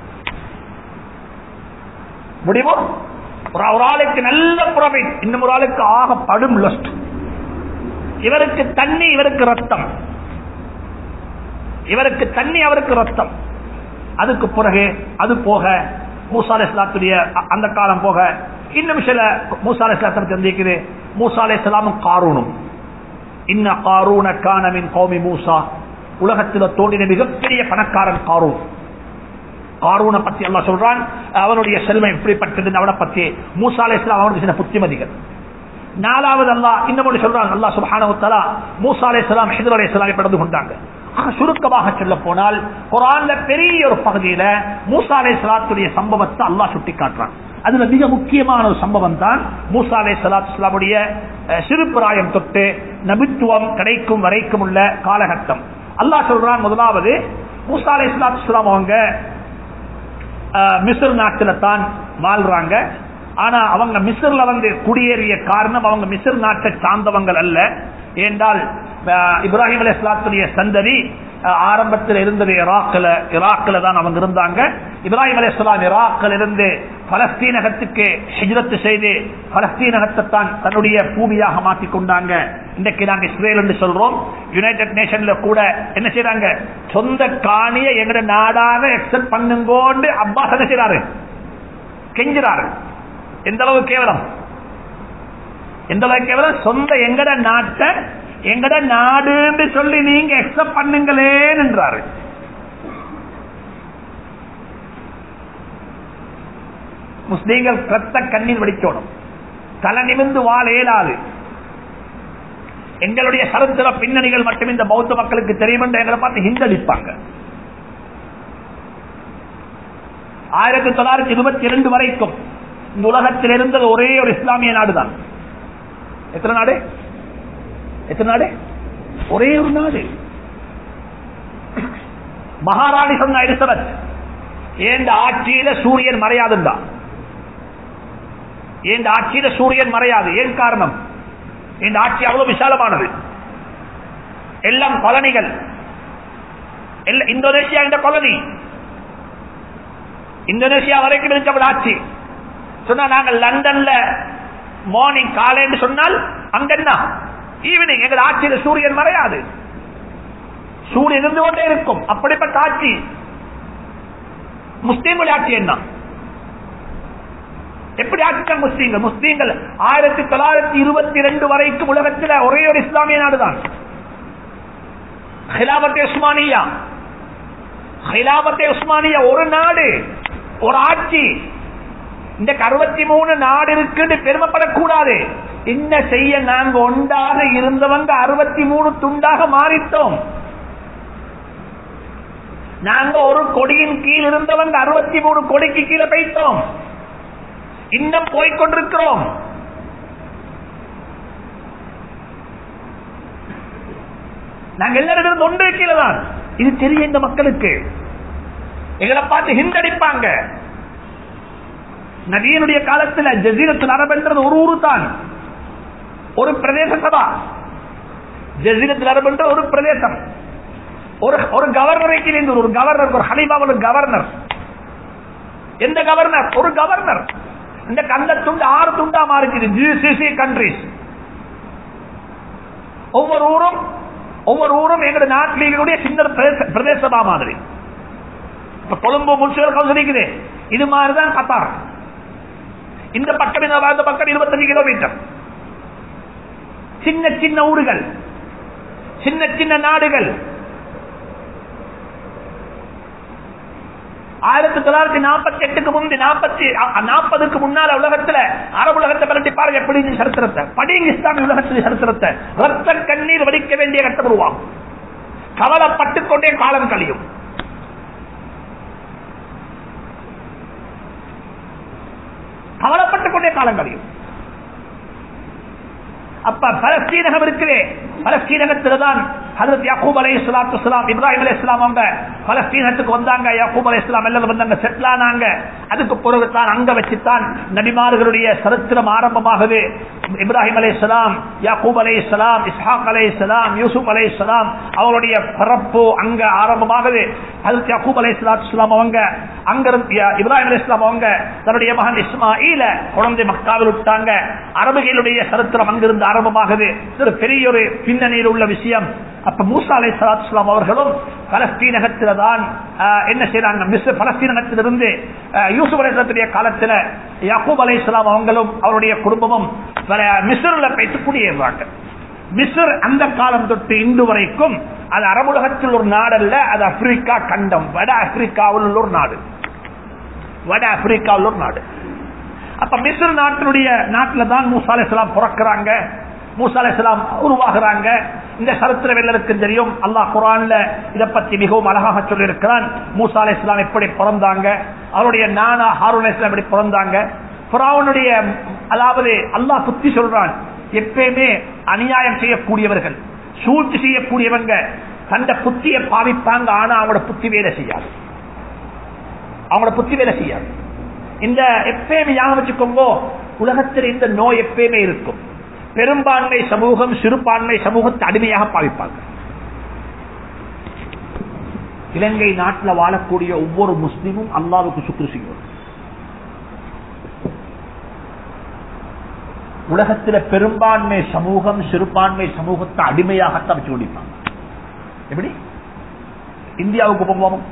முடிவு ஒரு ஆளுக்கு நல்ல ப்ராஃபிட், இன்னும் ஒரு ஆளுக்கு ஆக படும் லொஸ்ட். இவருக்கு தண்ணி, இவருக்கு ரத்தம், இவருக்கு தண்ணி, அவருக்கு ரத்தம். அதுக்கு பிறகு அது போக மூசா அலைஹிஸ்ஸலாத்துடைய அந்த காலம் போக இன்னும் சில மூசா அலைஹிஸ்ஸலாத்தை தெரிஞ்சிருக்குது. மூசா அலைஹிஸ்ஸலாமும் காரூனும், இன்ன காரூன கான மின் கௌமி மூசா, உலகத்தில் தோன்றின மிகப்பெரிய பணக்காரன் காரூன். காரூனை பத்தி அல்லாஹ் சொல்றான், அவனுடைய செல்வம் எப்படிப்பட்டது, அவனை பத்தி மூசா அலைஹிஸ்ஸலாம் அவனுக்கு சில புத்திமதிகள். நாலாவது அல்லாஹ் இன்னொரு சொல்றான், அல்லாஹ் சுப்ஹானஹு வ தஆலா மூசா அலைஹிஸ்ஸலாம் ஹித்ர் அலைஹிஸ்ஸலாம் நடந்து கொண்டாங்க. சுருக்கமாக சொல்ல போனால் குர்ஆன்ல பெரிய ஒரு பகுதியில மூசா அலைஹிஸ்ஸலாத்துடைய சம்பவத்தை அல்லாஹ் சுட்டி காட்டுறான். அதுல மிக முக்கியமான ஒரு சம்பவம் தான் மூசா அலைஹிஸ்ஸலாத்துடைய சிறு பிராயம் தொட்டு நபித்துவம் கிடைக்கும் வரைக்கும் உள்ள காலகட்டம். அல்லாஹ் சொல்றான், முதலாவது மூசா அலைஹிஸ்ஸலாம் அவங்க மிஸ்ர் நாட்டில தான் வாழ்றாங்க. ஆனா அவங்க மிஸ்ர்ல வந்து குடியேறிய காரணம் அவங்க மிஸ்ர் நாட்டை சார்ந்தவங்கள் அல்ல. ஏண்டால் இப்ராஹிம் அலைஹிஸ்ஸலாத்துடைய சந்ததி ஆரம்பத்தில் இருந்தது இராக்ல, இராக்ல தான் அவங்க இருந்தாங்க. இப்ராஹிம் அலைஹிஸ்ஸலாம் இராக்ல இருந்து பலஸ்தீனகத்துக்கு ஹிஜ்ரத் செய்து பலஸ்தீனகத்தை தான் தன்னுடைய பூமியாக மாற்றிக் கொண்டாங்க. இன்றைக்கு நாங்க இஸ்ரேல் என்று சொல்றோம். யுனைடெட் நேஷன்ல கூட என்ன செய்யறாங்க, சொந்த காணியை எங்கட நாடாக எக்ஸப்ட் பண்ணுங்கோண்டு அப்பாஸ் என்ன செய்யறாரு, கெஞ்சுறாரு. எந்த அளவு கேவலம், எந்த அளவு கேவலம், சொந்த எங்கட நாட்டை எங்கட நாடு சொல்லி நீங்க எக்ஸப்ட் பண்ணுங்களேன் என்றாரு. முஸ்லீம்கள் ரத்த கண்ணீர் வடிக்கணும். தலை நிமிர்ந்து வாழ இயலாது. எங்களுடைய சரித்திர பின்னணிகள் மட்டும் இந்த பௌத்த மக்களுக்கு தெரியும் என்று எங்களை பார்த்து ஹிந்தடிப்பாங்க. ஆயிரத்தி தொள்ளாயிரத்தி இருபத்தி இரண்டு வரைக்கும் இந்த உலகத்தில் இருந்தது ஒரே ஒரு இஸ்லாமிய நாடுதான். எத்தனை நாடு? எத்தனை நாடு? ஒரே ஒரு நாடு. மகாராணி சொன்ன எலிசபெத், ஏன் ஆட்சியில சூரியன் மறையாதுண்டா? ஏன் ஆட்சியில சூரியன் மறையாது? ஏன் காரணம்? இந்த ஆட்சி அவ்வளவு விசாலமானது, எல்லாம் காலனிகள். இந்தோனேசியா என்ற காலனி, இந்தோனேசியா வரைக்கும் இருக்க ஆட்சி. சொன்னா நாங்கள் லண்டன்ல மார்னிங் காலை என்று சொன்னால் அங்க என்ன ஈவினிங். எங்கள் ஆட்சியில் சூரியன் மறையாது, சூரியன் இருந்து கொண்டே இருக்கும். அப்படிப்பட்ட ஆட்சி முஸ்லீம்கள் ஆட்சி. என்ன எப்படி ஆட்சித்தான் முஸ்லீம்கள்? முஸ்லீம்கள் ஆயிரத்தி தொள்ளாயிரத்தி இருபத்தி ரெண்டு வரைக்கும் உலகத்தில் ஒரே ஒரு இஸ்லாமிய நாடுதான். ஹிலாபத்தே உஸ்மானியா, ஹிலாபத்தே உஸ்மானியா ஒரு நாடு, ஒரு ஆட்சி. இந்த அறுபத்தி மூணு நாடு இருக்கு பெருமைப்படக்கூடாது. என்ன செய்ய, நாங்க ஒன்றாக இருந்தவங்க அறுபத்தி மூணு துண்டாக மாறிட்டோம். நாங்க ஒரு கொடியின் கீழ் இருந்தவங்க அறுபத்தி மூணு கொடிக்கு கீழே போயிட்டோம். இன்னும் போய்கொண்டிருக்கிறோம். நாங்க எல்லாரும் ஒன்றே கீழே தான். இது தெரிய இந்த மக்களுக்கு. எங்களை பார்த்து ஹிந்தடிப்பாங்க. நபியினுடைய காலத்தில் ஜஸீரத்துல் அரப் என்றது ஒரு ஊரு தான், ஒரு பிரதேச சபா. ஜஸீரத்துல் அரப் என்ற ஒரு பிரதேசம், ஒரு ஒரு கவர்னருக்கு இருந்தது. ஒரு கவர்னர், ஒரு ஹலீஃபா, ஒரு கவர்னர். எந்த கவர்னர்? ஒரு கவர்னர். இந்த கந்த துண்டு ஆறு துண்டா மாறிச்சு. GCC countries. ஒவ்வொரு ஊரும் ஒவ்வொரு ஊரும் எங்களுடைய நாட்டிலுடைய சின்ன பிரதேசமா மாதிரி. இப்ப கொழும்பு முனிசிபல் கவுன்சில் இருக்குது, இது மாதிரிதான் கத்தார். இந்த பக்கம் இந்த பக்கம் இருபத்தஞ்சு கிலோமீட்டர். சின்ன சின்ன ஊர்கள், சின்ன சின்ன நாடுகள். ஆயிரத்தி தொள்ளாயிரத்தி நாற்பத்தி எட்டுக்கு முந்தி நாற்பத்தி நாற்பதுக்கு முன்னால உலகத்துல அரபு உலகத்தை பரட்டி பாருங்க எப்படி சரித்திரத்தை படிங்க. இஸ்லாமிய உலகத்தின் சரித்திரத்தை ரத்த கண்ணீர் வடிக்க வேண்டிய கட்டம் உருவாகும். கவலைப்பட்டுக் கொண்டே காலம் கழியும். கவலைப்பட்டுக் கொண்டே காலம் கழியும். அப்ப பலஸ்தீனகம் இருக்கிறே, பலஸ்தீனகத்தில்தான் ஹஜ்ரத் யாக்கூப் அலைஹிஸ்ஸலாத்து வஸ்ஸலாம், இப்ராஹிம் அலைஹிஸ்ஸலாம் அவங்க பலஸ்தீனத்துக்கு வந்தாங்க. யாக்கூப் அலைஹிஸ்ஸலாம் எல்லாரும் வந்தாங்க, செட்டில் ஆனாங்க. அதுக்கு பிறகு தான் அங்க வச்சுத்தான் நபிமார்களுடைய சரித்திரம் ஆரம்பமாகுது. இப்ராஹிம் அலைஹிஸ்ஸலாம், யாக்கூப் அலைஹிஸ்ஸலாம், இஸ்ஹாக் அலைஹிஸ்ஸலாம், யூசுப் அலைஹிஸ்ஸலாம் அவருடைய பிறப்பு அங்க ஆரம்பமாகுது. ஹஜ்ரத் யாக்கூப் அலைஹிஸ்ஸலாத்து வஸ்ஸலாம் அவங்க அங்க இப்ராஹிம் அலைஹிஸ்ஸலாம் அவங்க தன்னுடைய மகன் இஸ்மாஈல குழந்தை மக்காவில் விட்டாங்க. அரபுகளுடைய சரித்திரம் அங்கிருந்து ஆரம்பமாகுது. பெரிய ஒரு பின்னணியில் உள்ள விஷயம். அப்ப மூசா அலைஹிஸ்ஸலாத்து வஸ்ஸலாம் அவர்களும் பலஸ்தீனகத்தில தான் என்ன செய்யறாங்க, மிஸ்ர் பலஸ்தீனகத்திலிருந்து யூசுப் அலைஹிஸ்ஸலாத்துடைய காலத்தில் யாக்கூப் அலைஹிஸ்ஸலாம் அவங்களும் அவருடைய குடும்பமும் மிஸ்ர்ல போயிட்டு குடியேறாங்க. மிஸ்ர் அந்த காலம் தொட்டு இன்று வரைக்கும் அது அரபுலகத்தில் ஒரு நாடு அல்ல, அது ஆப்பிரிக்கா கண்டம், வட ஆப்பிரிக்காவில் உள்ள ஒரு நாடு, வட ஆப்பிரிக்காவில் ஒரு நாடு. அப்ப மிஸ்ர் நாட்டினுடைய நாட்டில் தான் மூசா அலைஹிஸ்ஸலாம் பிறக்கிறாங்க, மூசா அலைஹிஸ்ஸலாம் உருவாகிறாங்க. இந்த சரித்திர வெள்ளருக்கு தெரியும். அல்லாஹ் குர்ஆன்ல இதை பற்றி மிகவும் அழகாக சொல்லி இருக்கிறான். மூசா அலைஹிஸ்ஸலாம் எப்படி பிறந்தாங்க, அவருடைய நானா ஹாரூன் அலைஹிஸ்ஸலாம் எப்படி பிறந்தாங்க. ஃபிரௌனுடைய அதாவது அல்லாஹ் புத்தி சொல்றான், எப்பயுமே அநியாயம் செய்யக்கூடியவர்கள், சூழ்ச்சி செய்யக்கூடியவங்க தந்த புத்தியை பாவிப்பாங்க, ஆனா அவங்களோட புத்தி வேலை செய்யாது, அவங்களோட புத்தி வேலை செய்யாது. இந்த எப்பயுமே ஞாபகம் வச்சுக்கோங்க, உலகத்தில் இந்த நோய் எப்பயுமே இருக்கும். பெரும்பான்மை சமூகம் சிறுபான்மை சமூகத்தை அடிமையாக பாவிப்பாங்க. இலங்கை நாட்டில் வாழக்கூடிய ஒவ்வொரு முஸ்லிமும் அல்லாஹ்வுக்கு சுக்ர் செய்யும். உலகத்தில் பெரும்பான்மை சமூகம் சிறுபான்மை சமூகத்தை அடிமையாகத்தான் வச்சு கொண்டிருப்பாங்க. எப்படி? இந்தியாவுக்கு போவோம்,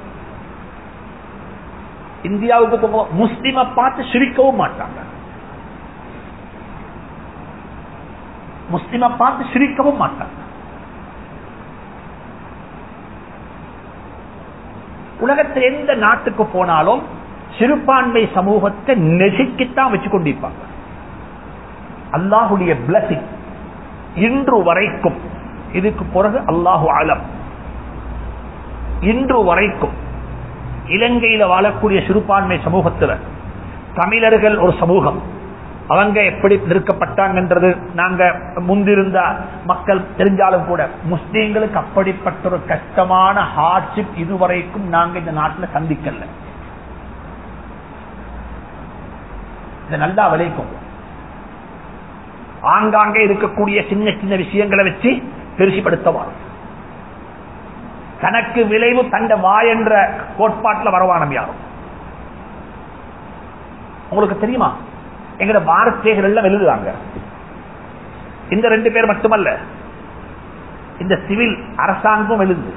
இந்தியாவுக்கு போவோம், முஸ்லிமை பார்த்து சிரிக்கவும் மாட்டாங்க, முஸ்லிமை பார்த்து சிரிக்கவும் மாட்டாங்க. உலகத்தில் எந்த நாட்டுக்கு போனாலும் சிறுபான்மை சமூகத்தை நெருக்கித்தான் வச்சு கொண்டிருப்பாங்க. அல்லாஹுடைய பிளஸிங் இன்று வரைக்கும். இதுக்கு பிறகு அல்லாஹு அலம். இன்று வரைக்கும் இலங்கையில வாழக்கூடிய சிறுபான்மை சமூகத்தில் தமிழர்கள் ஒரு சமூகம், அவங்க எப்படி நிறுக்கப்பட்டாங்கன்றது நாங்க முந்திருந்த மக்கள் தெரிஞ்சாலும் கூட முஸ்லீம்களுக்கு அப்படிப்பட்ட ஒரு கஷ்டமான ஹார்ட்ஷிப் இதுவரைக்கும் நாங்க இந்த நாட்டில் சந்திக்கல. இது நல்லா விளைக்கும். ஆங்காங்கே இருக்கக்கூடிய சின்ன சின்ன விஷயங்களை வச்சு பெருசிப்படுத்தவார். தனக்கு விளைவு தண்ட வாய் என்ற கோட்பாட்டில் வரவானம் யாரும். உங்களுக்கு தெரியுமா, எங்கட வார்த்தைகள் எல்லாம் எழுதுறாங்க. இந்த ரெண்டு பேர் மட்டுமல்ல, இந்த சிவில் அரசாங்கம் எழுது.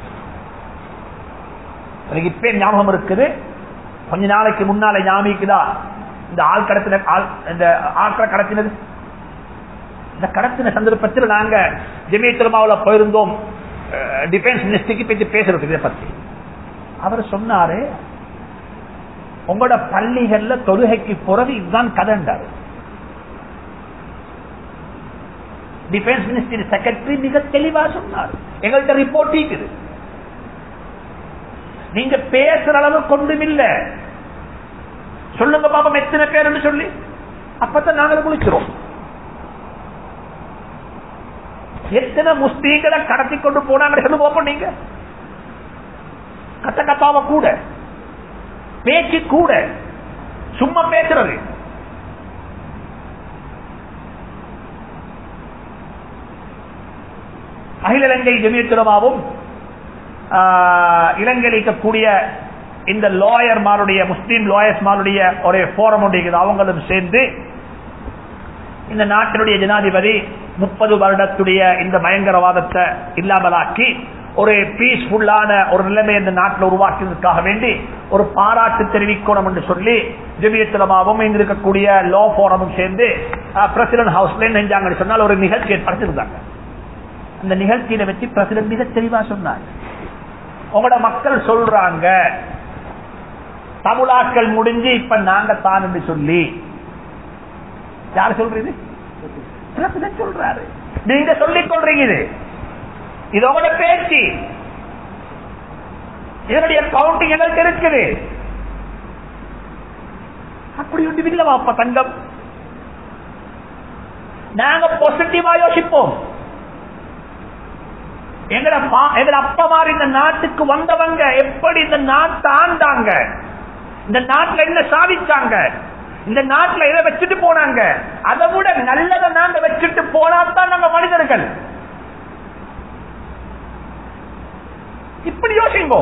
எனக்கு இப்ப ஞாபகம் இருக்குது, கொஞ்ச நாளைக்கு முன்னால ஞாபகிக்குதா இந்த ஆள் கடத்தின இந்த ஆட்களை கடத்தினது. இந்த கடத்தின சந்தர்ப்பத்தில் நாங்க ஜமியத்துல் உலமாவுல போயிருந்தோம், டிஃபென்ஸ் மினிஸ்டருக்கு பற்றி பேசுறதுக்கு. இதை பத்தி அவர் சொன்னாரு, உங்களோட பள்ளிகள்ல தொழுகைக்கு பிறகு இதுதான் கதண்டாரு. டிஃபென்ஸ் மினிஸ்ட்ரி செக்ரட்டரி மிக தெளிவா சொன்னார். எங்கள்கிட்ட ரிப்போர்ட் இருக்குது, நீங்க பேசுற அளவு கொண்டும் இல்ல, சொல்லுங்க பாப்பா எத்தனை பேர் சொல்லி. அப்பதான் நாங்கள் குளிக்கிறோம். எத்தனை முஸ்லீம்களை கடத்தி கொண்டு போனாங்க சொல்லு பாப்போம். நீங்க கத்த கத்தாவ கூட பேச்சு கூட சும்மா பேசுறது. அகில இலங்கை ஜமியத்துல் உலமாவும் இலங்கையில் இருக்கக்கூடிய இந்த லாயர் மாருடைய முஸ்லீம் லாயர்ஸ் மாருடைய ஒரு போரம் ஒன்று, அவங்களும் சேர்ந்து இந்த நாட்டினுடைய ஜனாதிபதி முப்பது வருடத்துடைய இந்த பயங்கரவாதத்தை இல்லாமலாக்கி ஒரு பீஸ்ஃபுல்லான ஒரு நிலைமை இந்த நாட்டில் உருவாக்குவதற்காக வேண்டி ஒரு பாராட்டு தெரிவிக்கணும் என்று சொல்லி ஜமியத்துல் உலமாவும் இங்க இருக்கக்கூடிய லா போரமும் சேர்ந்து பிரசிடென்ட் ஹவுஸ்ல நெஞ்சாங்க சொன்னால் ஒரு நிகழ்ச்சி ஏற்படுத்திருந்தாங்க. அந்த நிகழ்ச்சியில வச்சு பிரசிடென்ட் மிக தெளிவா சொன்னாங்க, உங்களோட மக்கள் சொல்றாங்க தமிழாக்கள் முடிஞ்சு இப்ப நாங்க தான் என்று சொல்லி. யார் சொல்றது? பிரசிடென்ட் சொல்றாரு. நீங்க சொல்லிக் கொள்றீங்க. இது இது உங்களோட பேச்சு, இதனுடைய கவுண்டிங் எங்களுக்கு இருக்குது. அப்படி ஒன்று இல்லை வாப்பா தங்கம். நாங்க பாசிட்டிவா யோசிப்போம். எங்கட அப்பா மாதிரி இந்த நாட்டுக்கு வந்தவங்க எப்படி இந்த நாட்டை ஆண்டாங்க, இந்த நாட்டில் என்ன சாதிச்சாங்க, இந்த நாட்டில் எதை வச்சுட்டு போனாங்க, அதை விட நல்லதை நாங்க வச்சுட்டு போனாத்தான் நாங்க மனிதர்கள். இப்படி யோசிங்கோ.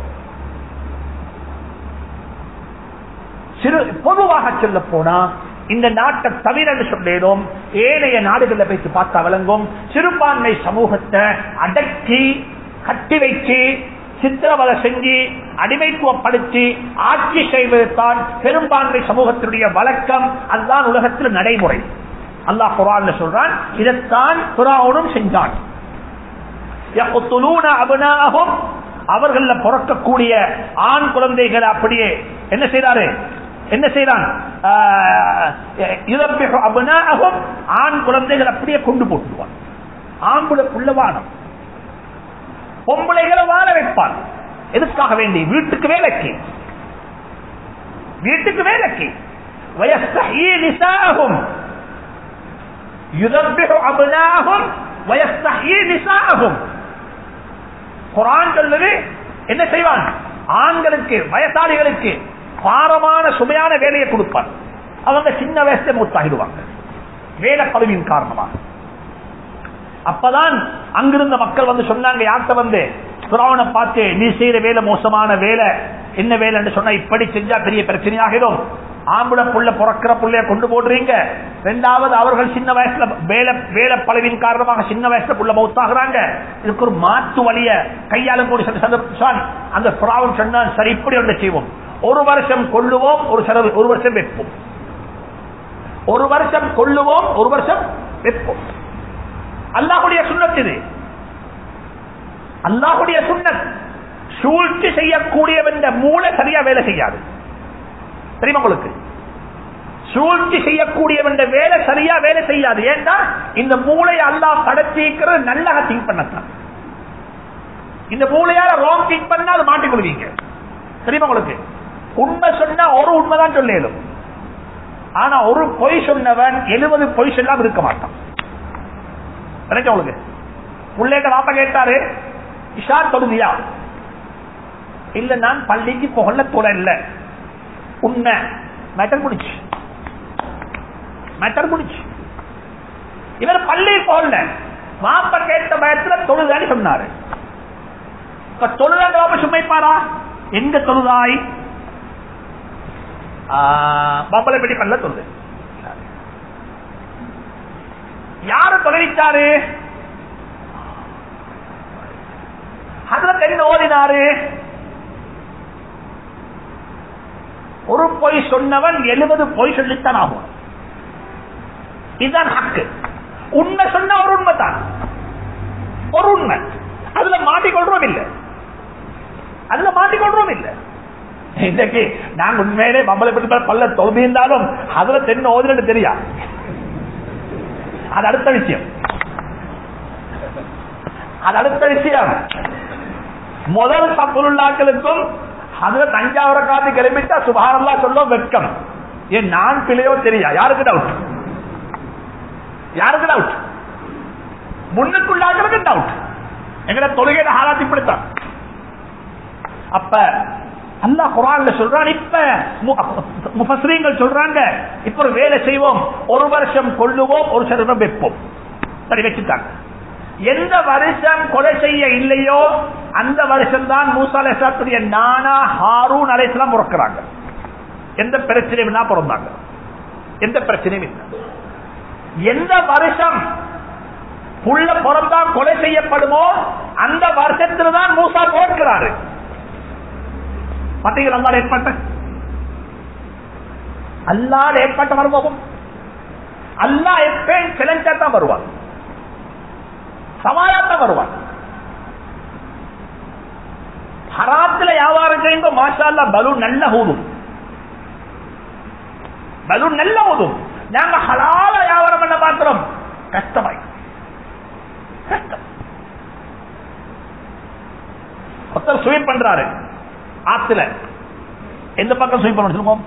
சிறு பொதுவாக சொல்ல போனா இந்த நாட்டை தவிர சொல்லேதும் ஏனைய நாடுகளில் வைத்து பார்த்தா விளங்கும். சிறுபான்மை சமூகத்தை அடக்கி கட்டி வைத்து சித்திரவதை செஞ்சு அடிமைத்துவப்படுத்தி ஆட்சி செய்வதுதான் பெரும்பான்மை சமூகத்தினுடைய வழக்கம். அதுதான் உலகத்தில் நடைமுறை. அல்லாஹ் குர்ஆன்ல சொல்றான், இதைத்தான் ஃபிரௌனும் செஞ்சான். யக்துலூன அப்னாஅஹும், அவர்கள பிறக்கக்கூடிய ஆண் குழந்தைகளை அப்படியே என்ன செய்றாரு, என்ன செய்றான், யுதப்பிஹு அப்னாஅஹும், ஆண் குழந்தைகள் அப்படியே கொண்டு போட்டுவான். ஆம்பளை புள்ளவானம், பொம்பளைகளை வாழ வைப்பான். எதுக்காக வேண்டி? வீட்டுக்கு வேலைக்கு, வீட்டுக்கு வேலைக்கு. வயஸ்தஹீ நிசாஅஹும், யுதப்பிஹு அப்னாஅஹும் வயஸ்தஹீ நிசாஅஹும். குர்ஆன் சொல்லுது, என்ன செய்வான்? ஆண்களுக்கு, வயசாளிகளுக்கு பாரமான சுமையான வேலையை கொடுப்பான். அவங்க சின்ன வயசுல மூத்தாகிடுவாங்க வேலை பழுவின் காரணமாக. அப்பதான் அங்கிருந்த மக்கள் வந்து சொன்னாங்க, யார்கிட்ட வந்து ஃபிரௌனை பார்த்து, நீ செய்யற வேலை மோசமான வேலை, என்ன வேலை சொன்னா இப்படி செஞ்சா பெரிய பிரச்சனையாகிடும். ஆம்பளை புள்ள பிறக்கிற புள்ளைய கொண்டு போடுறீங்க. ரெண்டாவது அவர்கள் சின்ன வயசுல வேலை வேலை பழுவின் காரணமாக சின்ன வயசுல புள்ள மௌத்தாகிறாங்க. இதுக்கு ஒரு மாற்று வழிய கையாளும் கூடிய அந்த ஃபிரௌன் சொன்னான், சரி இப்படி ஒன்று செய்வோம், ஒரு வருஷம் கொள்ளுவோம், ஒரு செலவு ஒரு வருஷம் வைப்போம், ஒரு வருஷம் கொள்ளுவோம், ஒரு வருஷம் வைப்போம். அல்லாஹ்வுடைய சுன்னத் இது, அல்லாஹ்வுடைய சுன்னத். சூழ்ச்சி செய்யக்கூடியவன் மூளை சரியா வேலை செய்யாது, தெரியுமா உங்களுக்கு? சூழ்ச்சி செய்யக்கூடியவன் வேலை சரியா வேலை செய்யாது. ஏன்னா இந்த மூளை அல்லாஹ் படைச்சிருக்கிறது நல்லா திங்க் பண்ணத்தான். இந்த மூளையால ராங் திங்க் பண்ணா அது மாட்டிக்கொள்வீங்க. தெரியுமா உங்களுக்கு? உண்மை சொன்னா ஒரு உண்மைதான் சொல்லும். ஆனா ஒரு பொய் சொன்னவன் எழுபது பொய் சொல்லாம இருக்க மாட்டான். உங்களுக்கு பிள்ளைகிட்ட வாப்பா கேட்டாரு, இஷா தொழுதியா? இல்ல, நான் பள்ளிக்கு புகழ தொலை இல்ல. உண்மை மேட்டர் முடிச்சு மேட்டர் முடிச்சு இவர் பள்ளி போகல. வாப்பா கேட்ட பயத்துல தொழுதான்னு சொன்னாரு. தொழுதாங்க வாப்பா சும்மைப்பாரா? எங்க தொழுதாய்? பாப்பலை பெட்டி பண்ணல தொழுது. யாரு தொலைவிச்சாரு? அதுல தெரிந்து ஓதினாரு. ஒரு பொய் சொன்னவன் எழுபது பொய் சொல்லித்தான் ஆகும். இதுதான் ஹக்கு. உண்மை சொன்ன ஒரு உண்மை தான், ஒரு உண்மை. அதுல மாட்டிக்கொள்றோம் இல்லை, அதுல மாட்டிக்கொள்றோம் இல்லை. இன்னைக்கு நாங்க உண்மையிலே மம்பளை பல்ல தொழுந்தாலும் அதுல தென்ன ஓதுன்னு தெரியா, அது அடுத்த விஷயம். அது அடுத்த விஷயம். முதல் சப்புல்லாக்களுக்கும் அதுல தஞ்சாவூரை காத்து கிளம்பிட்டா சுபஹானல்லாஹ் சொல்ல வெட்கம். ஏன் நான் பிள்ளையோ தெரியா? யாருக்கு டவுட்? யாருக்கு டவுட்? முன்னுக்குள்ளாக்களுக்கு டவுட். எங்கட தொழுகையில ஹாலாத்தி பிடித்தான். அப்ப அல்லாஹ் குர்ஆன்ல சொல்றான், இப்ப முஃபஸ்ஸிரீன்கள் சொல்றாங்க, இப்ப ஒரு வேலை செய்வோம், ஒரு வருஷம் கொள்ளுவோம், ஒரு வருஷம் வைப்போம். சரி, வச்சுட்டாங்க. எந்த வருஷம் கொலை செய்ய இல்லையோ அந்த வருஷம் தான் மூசா அலைஹிஸ்ஸலாத்துடைய நானா ஹாரூன் அலைஹிஸ்ஸலாம் பிறக்கிறாங்க. எந்த பிரச்சனையும் பிறந்தாங்க, எந்த பிரச்சனையும் இல்லை. எந்த வருஷம் புள்ள பிறந்தா கொலை செய்யப்படுமோ அந்த வருஷத்தில் தான் மூசா பிறக்கிறாரு. பார்த்தீங்களா? அல்லாஹ் ஏற்பட்ட அல்லாஹ் ஏற்பட்ட மர்மம். அல்லாஹ் எப்பயும் சேலஞ்சா தான் வருவான், சவாலாத்தான் வருவான். ஹராத்துல வியாபாரம் செய்யுங்க, மாஷா அல்லாஹ் பலூன் நல்ல ஊதும், பலூன் நல்ல ஊதும். நாங்க ஹலால வியாபாரம் பண்ண பார்க்கிறோம், கஷ்டமாய் கஷ்டம். ஒருத்தர் ஸ்வீப் பண்றாரு ஆத்துல, எந்த பக்கம் ஸ்வீப் பண்ண சொல்லுவோம்?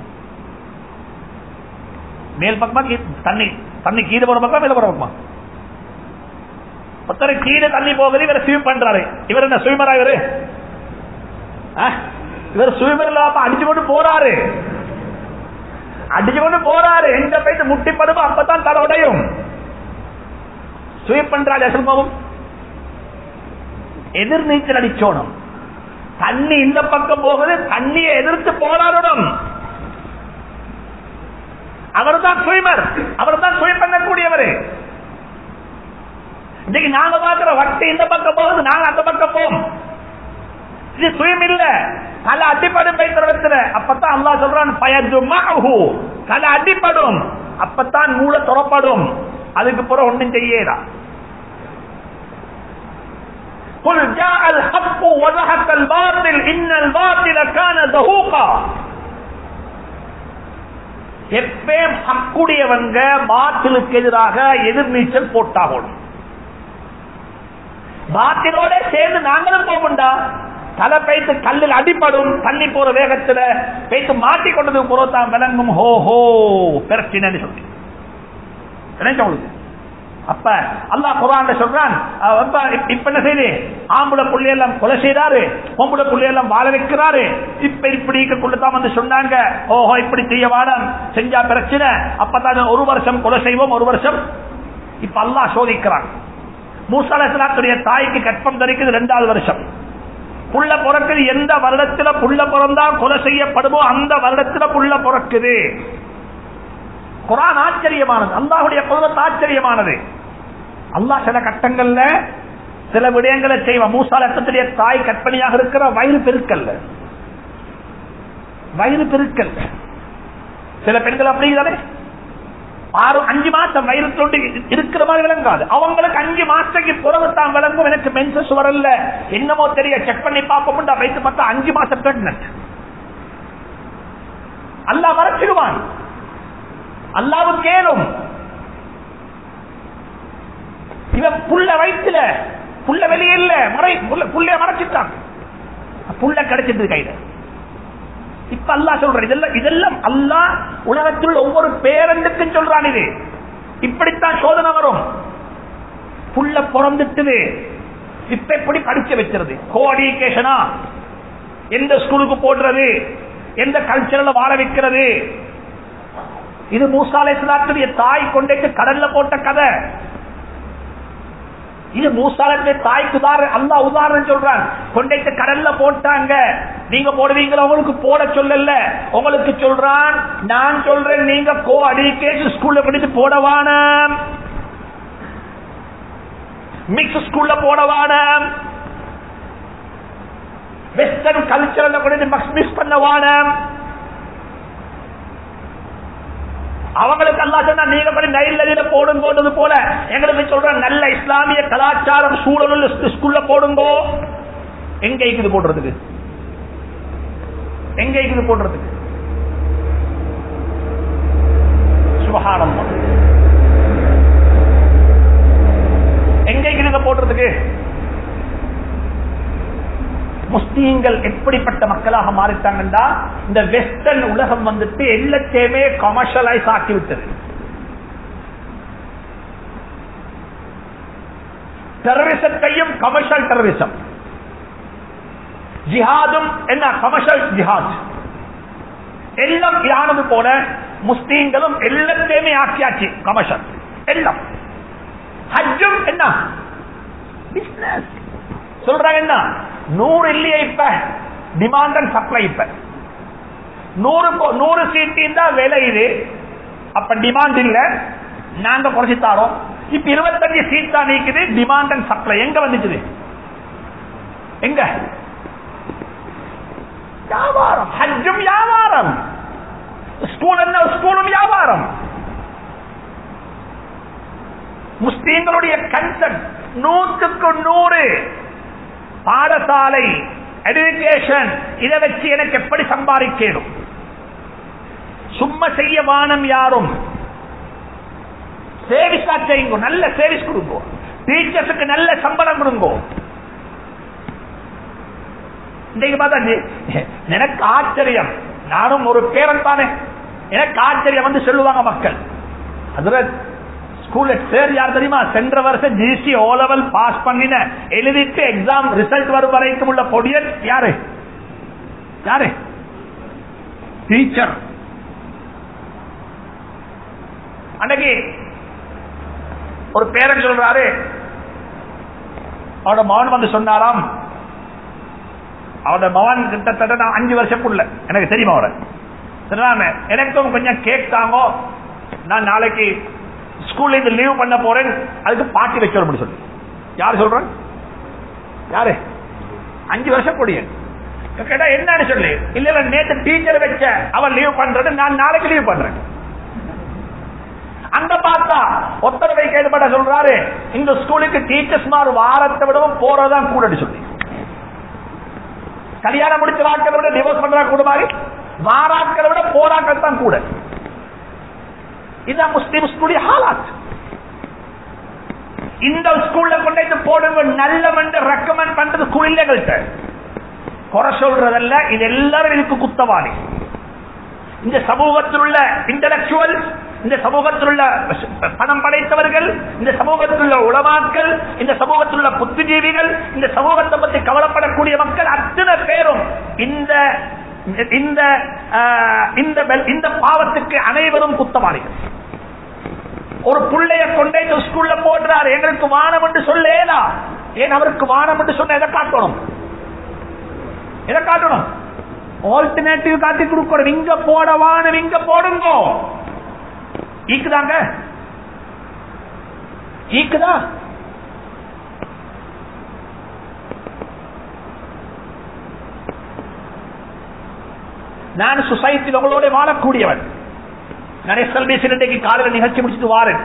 மேல் பக்கமா தண்ணி தண்ணி கீழே போற பக்கம் மேல போற பக்கமா? ஒருத்தர் கீழே தண்ணி போகுது, இவர் ஸ்வீப் பண்றாரு. இவர் என்ன ஸ்வீமரா? இவரு இவர் ஸ்வீமர்ல அடிச்சு கொண்டு போறாரு, அடிச்சு கொண்டு போறாரு. எங்க போயிட்டு முட்டிப்படுமோ அப்பதான் தலை உடையும். ஸ்வீப் பண்றாரு சொல்லுவோம், எதிர் நீச்சல் அடிச்சோணும். தண்ணி இந்த பக்கம் போகுது, தண்ணியை எதிர்த்து போராடணும். அவர் தான் ஸ்வீமர், அவர் தான் ஸ்வீப் பண்ணக்கூடியவர். இன்னைக்கு நாங்க பாக்குற வட்டி இந்த பக்கம் போகுது, நாங்க அந்த பக்கம் போவோம். இது சுயம் இல்ல, தலை அடிப்படும் பைத்திரத்துல. அப்பத்தான் அல்லாஹ் சொல்றான், தலை அடிப்படும், அப்பத்தான் மூளை துறப்படும். அதுக்கு பிறகு ஒன்றும் செய்யடா. قل جاء الحق وزهق الباطل ان الباطل كان زهوقا. எப்பேம் ஹக்குடையவங்க பாத்திலுக்கு எதிராக எதிர்நீச்சல் போட்டாகணும். பாத்திலோட சேர்ந்து நாங்களும் போகண்டா, தலை பைத்து கல்லில் அடிப்படும். தண்ணி போற வேகத்துல பைத்து மாட்டி கொண்டது புறத்தான் விளங்கும். ஹோ ஹோ பிரச்சனை சொல்லி உங்களுக்கு. அப்ப அல்லாஹ் குர்ஆன்ல சொல்றான், இப்ப என்ன செய்து ஆம்பளை புள்ளை எல்லாம் கொலை செய்தாரு, பொம்பளை புள்ளை எல்லாம் வாழ வைக்கிறாரு. இப்ப இப்படி கொண்டுதான் வந்து சொன்னாங்க, ஓஹோ இப்படி செய்ய வாடம் செஞ்சா பிரச்சனை. அப்பதான் ஒரு வருஷம் கொலை செய்வோம், ஒரு வருஷம். இப்ப அல்லாஹ் சோதிக்கிறான். மூசா அலைஹிஸ்ஸலாத்துடைய தாய்க்கு கற்பம் தரிக்குது இரண்டாவது வருஷம். புள்ள பிறக்குது. எந்த வருடத்துல புள்ள பிறந்தா கொலை செய்யப்படுமோ அந்த வருடத்துல புள்ள பிறக்குது. குர்ஆன் ஆச்சரியமானது, அல்லாஹ்வுடைய குதிரத் ஆச்சரியமானது. அல்லாஹ் சில கட்டங்கள்ல சில விடயங்களை செய்வான். மூசா அலைஹிஸ்ஸலாத்துடைய தாய் கற்பனையாக இருக்கிற வயிறு பெருக்கல்ல, வயிறு பெருக்கல்ல. சில பெண்கள் அப்படி தானே, ஆறு அஞ்சு மாசம் வயிறு தொண்டு இருக்கிற மாதிரி விளங்காது. அவங்களுக்கு அஞ்சு மாசத்துக்கு பிறகு தான் விளங்கும், எனக்கு மென்சஸ் வரல என்னமோ தெரிய செக் பண்ணி பார்ப்போம். வைத்து பார்த்தா அஞ்சு மாசம் பிரெக்னன்ட். அல்லாஹ் மறைச்சிடுவான். அல்லாஹ்வுக்கு கேளும். இவன் புள்ள வயிற்றுல புள்ள வெளியே இல்ல மறை புள்ளைய மறைச்சிட்டான், புள்ள கிடைச்சிட்டு கையில. இப்ப அல்லாஹ் சொல்ற இதெல்லாம் இதெல்லாம் அல்லாஹ் உலகத்தில் ஒவ்வொரு பேரண்டுக்கும் சொல்றான். இது இப்படித்தான் சோதனை வரும். புள்ள பிறந்துட்டு இப்ப எப்படி படிக்க வச்சிருது, கோ எஜுகேஷனா, எந்த ஸ்கூலுக்கு போடுறது, எந்த கல்ச்சர்ல வாழ வைக்கிறது. இது மூசா அலைஹிஸ்ஸலாத்துடைய தாய் கொண்டு கடல்ல போட்ட கதை. இது மூசாவுடைய தாய்க்கு அல்லாஹ் உதாரணம் சொல்றான். கொண்டைக்கு கடல்ல போட்டாங்க, நீங்க போடுவீங்களா? உங்களுக்கு போட சொல்லல, உங்களுக்கு சொல்றான். நான் சொல்றேன், நீங்க கோ எஜுகேஷன் ஸ்கூல்ல படிச்சு போடவான, மிக்ஸ் ஸ்கூல்ல போடவான, வெஸ்டர்ன் கல்ச்சர்ல படிச்சு மிக்ஸ் பண்ணவான. அவங்களுக்கு அல்லாஹ் சொன்னா நீங்க படி நைல் நதியில போடும் போட்டது போல எங்களுக்கு சொல்ற நல்ல இஸ்லாமிய கலாச்சாரம் சூழல் ஸ்கூல்ல போடுங்கோ. எங்க இருக்குது போடுறதுக்கு? எங்க இருக்குது போடுறதுக்கு? சுப்ஹானல்லாஹ். எங்க இருக்குது போடுறதுக்கு? முஸ்லீம்கள் எப்படிப்பட்ட மக்களாக மாறிட்டாங்கன்னா, இந்த வெஸ்டர்ன் உலகம் வந்துட்டு எல்லாத்தையுமே கமர்ஷியலைஸ் ஆக்கிவிட்டது. டெரரிசத்தையும் கமர்ஷியல் டெரரிசம், ஜிஹாதும் என்ன கமர்ஷியல் ஜிஹாத், எல்லாம் யானது போல முஸ்லீம்களும் எல்லாத்தையுமே ஆக்கியாச்சு கமர்ஷியல் எல்லாம். ஹஜ்ஜும் என்ன பிசினஸ் சொல்றாங்க. என்ன நூறு இல்லையே இப்ப டிமாண்ட் அண்ட் சப்ளை. இப்ப நூறு நூறு சீட்டு தான் விலை, இது அப்ப டிமாண்ட் இல்ல, நாங்க குறைச்சி தாரோம். இப்ப இருபத்தஞ்சு சீட் தான் நீக்குது, டிமாண்ட் அண்ட் சப்ளை. எங்க வந்துச்சு? எங்க? வியாபாரம். ஹஜ்ஜும் வியாபாரம், ஸ்கூல் என்ன ஸ்கூலும் வியாபாரம். முஸ்லீம்களுடைய கன்செப்ட் நூற்றுக்கு நூறு பாடசாலை எஜுகேஷன், இதை வச்சு எனக்கு எப்படி சம்பாதிக்கணும்? சும்மா செய்ய வானம் யாரும். சேவிஸா செய்யுங்க, நல்ல சேவிஸ் கொடுங்க, டீச்சர்ஸுக்கு நல்ல சம்பளம் கொடுங்க. எனக்கு ஆச்சரியம், நானும் ஒரு பேரன் தானே, எனக்கு ஆச்சரியம் வந்து சொல்லுவாங்க மக்கள். அதுல ஸ்கூல்ல சேர் யார் தெரியுமா? சென்ற வருஷம் ஜிசி ஓ லெவல் பாஸ் பண்ணின எழுதிட்டு எக்ஸாம் ரிசல்ட் வரும் வரைக்கும் உள்ள பொடியன் யாரு? யாரு? டீச்சர். அன்னைக்கு ஒரு பேரன் சொல்றாரு, அவனோட மகன் வந்து சொன்னாராம், அவனோட மகன் கிட்டத்தட்ட நான் அஞ்சு வருஷக்குள்ள எனக்கு தெரியுமா அவரை சொன்னாங்க, எனக்கும் கொஞ்சம் கேக் தாங்கோ, நான் நாளைக்கு ஸ்கூல்ல இருந்து லீவ் பண்ண போறேன், அதுக்கு பார்ட்டி வச்சோம் சொல்லி. யாரு சொல்ற? யாரு? அஞ்சு வருஷம் பொடியன். கேட்டா என்னன்னு சொல்லி, இல்ல இல்ல நேற்று டீச்சர் வச்ச அவன் லீவ் பண்றது, நான் நாளைக்கு லீவ் பண்றேன். அங்க பார்த்தா ஒத்தரவை கேள்விப்பட்ட சொல்றாரு, இந்த ஸ்கூலுக்கு டீச்சர்ஸ் மாறு வாரத்தை விடவும் போறதான் கூட சொல்லி. கல்யாணம் முடிச்ச வாக்களை விட டிவோர்ஸ் பண்றா கூட மாதிரி வாராக்களை விட போராக்கள் தான் கூட. இதான் முஸ்லிம் ஸ்கூலுடைய ஹாலாத். இந்த ஸ்கூல்ல கொண்டு போடுங்க நல்ல ரெக்கமெண்ட் பண்றது ஸ்கூல் இல்லைங்கள்ட்ட குறை சொல்றதல்ல, இது எல்லாரும் இதுக்கு குத்தவாளி. இந்த சமூகத்தில் உள்ள இன்டலெக்சுவல், இந்த சமூகத்தில் உள்ள பணம் படைத்தவர்கள், இந்த சமூகத்தில் உள்ள உலமாக்கள், இந்த சமூகத்தில் உள்ள புத்திஜீவிகள், இந்த சமூகத்தை பற்றி கவலைப்படக்கூடிய மக்கள் அத்தனை பேரும் இந்த இந்த பாவத்துக்கு அனைவரும் குத்தவாளிகள். ஒரு பிள்ளைய கொண்டே ஸ்கூல்ல போடுறாரு, எங்களுக்கு வானம் என்று சொல்லேனா, ஏன் அவருக்கு வானம் என்று சொன்ன எதை காட்டணும்? எதை காட்டணும்? ஆல்டர்னேட்டிவ் காட்டி கொடுக்கணும். இங்க போட வானம், இங்க போடுங்க. ஈக்குதாங்க? ஈக்குதா? நான் சொசைட்டியில் உங்களோட வாழக்கூடியவன். நான் எஸ்எல்பிசி இன்றைக்கு காலையில் நிகழ்ச்சி முடிச்சுட்டு வாரேன்.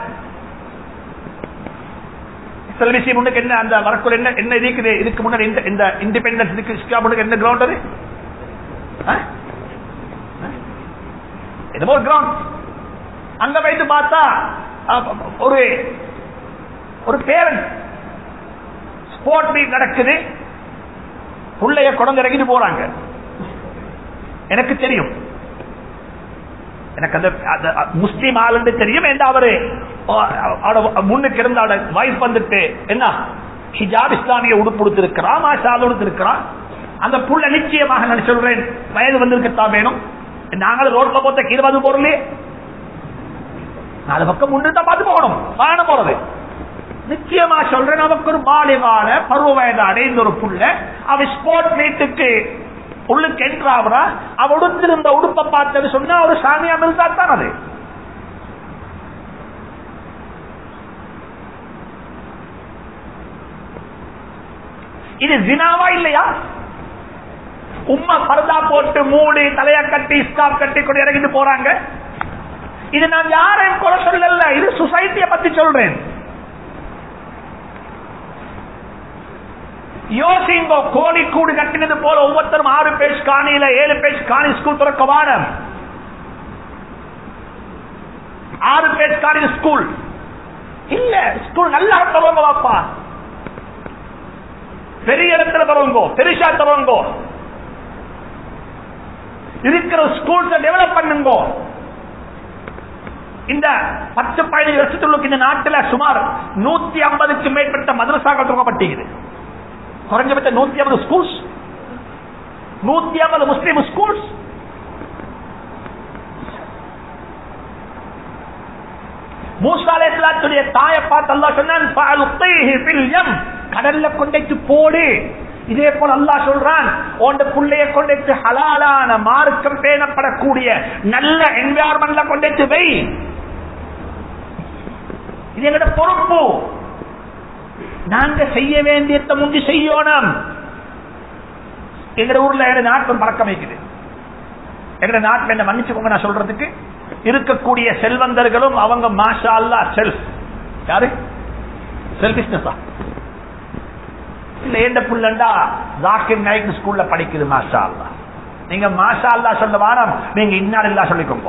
எஸ்எல்பிசி முன்னுக்கு என்ன அந்த வரக்குள்ள என்ன என்ன இருக்குது? இதுக்கு முன்னாடி இந்த இண்டிபெண்டன்ஸ் இதுக்கு என்ன கிரவுண்ட்? அது என்னமோ கிரவுண்ட். அங்க வைத்து பார்த்தா ஒரு ஒரு பேரண்ட் ஸ்போர்ட் மீட் நடக்குது, புள்ளைய குழந்தை இறங்கிட்டு போறாங்க. எனக்கு தெரியும், எனக்கு அந்த முஸ்லீம் ஆளுன்னு தெரியும். அவரு முன்னுக்கு இருந்த வைஃப் வந்துட்டு என்ன ஹிஜாப் இஸ்லாமிய உடுப்பு கொடுத்திருக்கிறான், மாஷால் கொடுத்திருக்கிறான். அந்த புள்ள நிச்சயமாக நான் சொல்றேன் வயது வந்திருக்கத்தான் வேணும். நாங்களும் ரோட்ல போத்த இருபது பொருளே நாலு பக்கம் முன்னு தான் பார்த்து போகணும், வாகனம் போறது. நிச்சயமா சொல்றேன், நமக்கு ஒரு பாலிகால பருவ வயது அடைந்த ஒரு புள்ள அவ ஸ்போர்ட் மீட்டுக்கு உள்ளுக்கு என்றாவா அவ உடுத்திருந்த உடுப்பை பார்த்தது சொன்னா ஒரு சாமியா மில்தா தான் அது. இது ஜினாவா இல்லையா? உம்மா பர்தா போட்டு மூடி தலைய கட்டி ஸ்கார்ப் கட்டி கொண்டு இறங்கிட்டு போறாங்க. இது நான் யாரையும் கூட சொல்லல, இது சொசைட்டியை பத்தி சொல்றேன். யோசிங்கோ, கோடி கூடு கட்டினது போல ஒவ்வொருத்தரும் ஆறு பேஜ் காணியில ஏழு பேஜ் காணி ஸ்கூல் திறக்க வாரம். ஆறு பேஜ் காணி ஸ்கூல் இல்ல, ஸ்கூல் நல்லா தருவாங்க வாப்பா, பெரிய இடத்துல தருவாங்கோ, பெருசா தருவாங்கோ, இருக்கிற ஸ்கூல்ஸ் டெவலப் பண்ணுங்கோ. இந்த பத்து பதினஞ்சு வருஷத்துக்கு இந்த நாட்டில் சுமார் நூத்தி ஐம்பதுக்கு மேற்பட்ட மதரசாக்கள் துவக்கப்பட்டது. குறைஞ்சபட்ச நூத்தி ஐம்பது ஸ்கூல்ஸ், நூத்தி ஐம்பது முஸ்லிம் ஸ்கூல்ஸ். மூசா அலைஹிஸ்ஸலாத்துடைய தாயை பார்த்து அல்லாஹ் சொன்னான், ஃபஅல்கிஹி ஃபில் யம், கடல்ல கொண்டு போடு. இதே போல அல்லாஹ் சொல்றான், உன் புள்ளைய கொண்டு ஹலாலான மார்க்கம் பேணப்படக்கூடிய நல்ல என்விரான்மெண்ட்ல கொண்டு வை. இது எங்கட பொறுப்பு, நாங்க செய்ய வேண்டியதை முந்தி செய்யணும். எங்க ஊர்ல எங்க நாட்டம் பழக்கம் வைக்குது. எங்க நாட்டில் என்ன மன்னிச்சுக்கோங்க நான் சொல்றதுக்கு, இருக்கக்கூடிய செல்வந்தர்களும் அவங்க மாஷா அல்லாஹ் செல்ஃப் யாரு செல்ஃபிஷ்னஸா இல்ல, ஏண்ட புள்ளண்டா ஜாக்கிர் நாயக் ஸ்கூல்ல படிக்குது மாஷா அல்லாஹ். நீங்க மாஷா அல்லாஹ் சொல்ல வாரம், நீங்க இன்னாலில்லாஹ் சொல்லிக்கோங்க.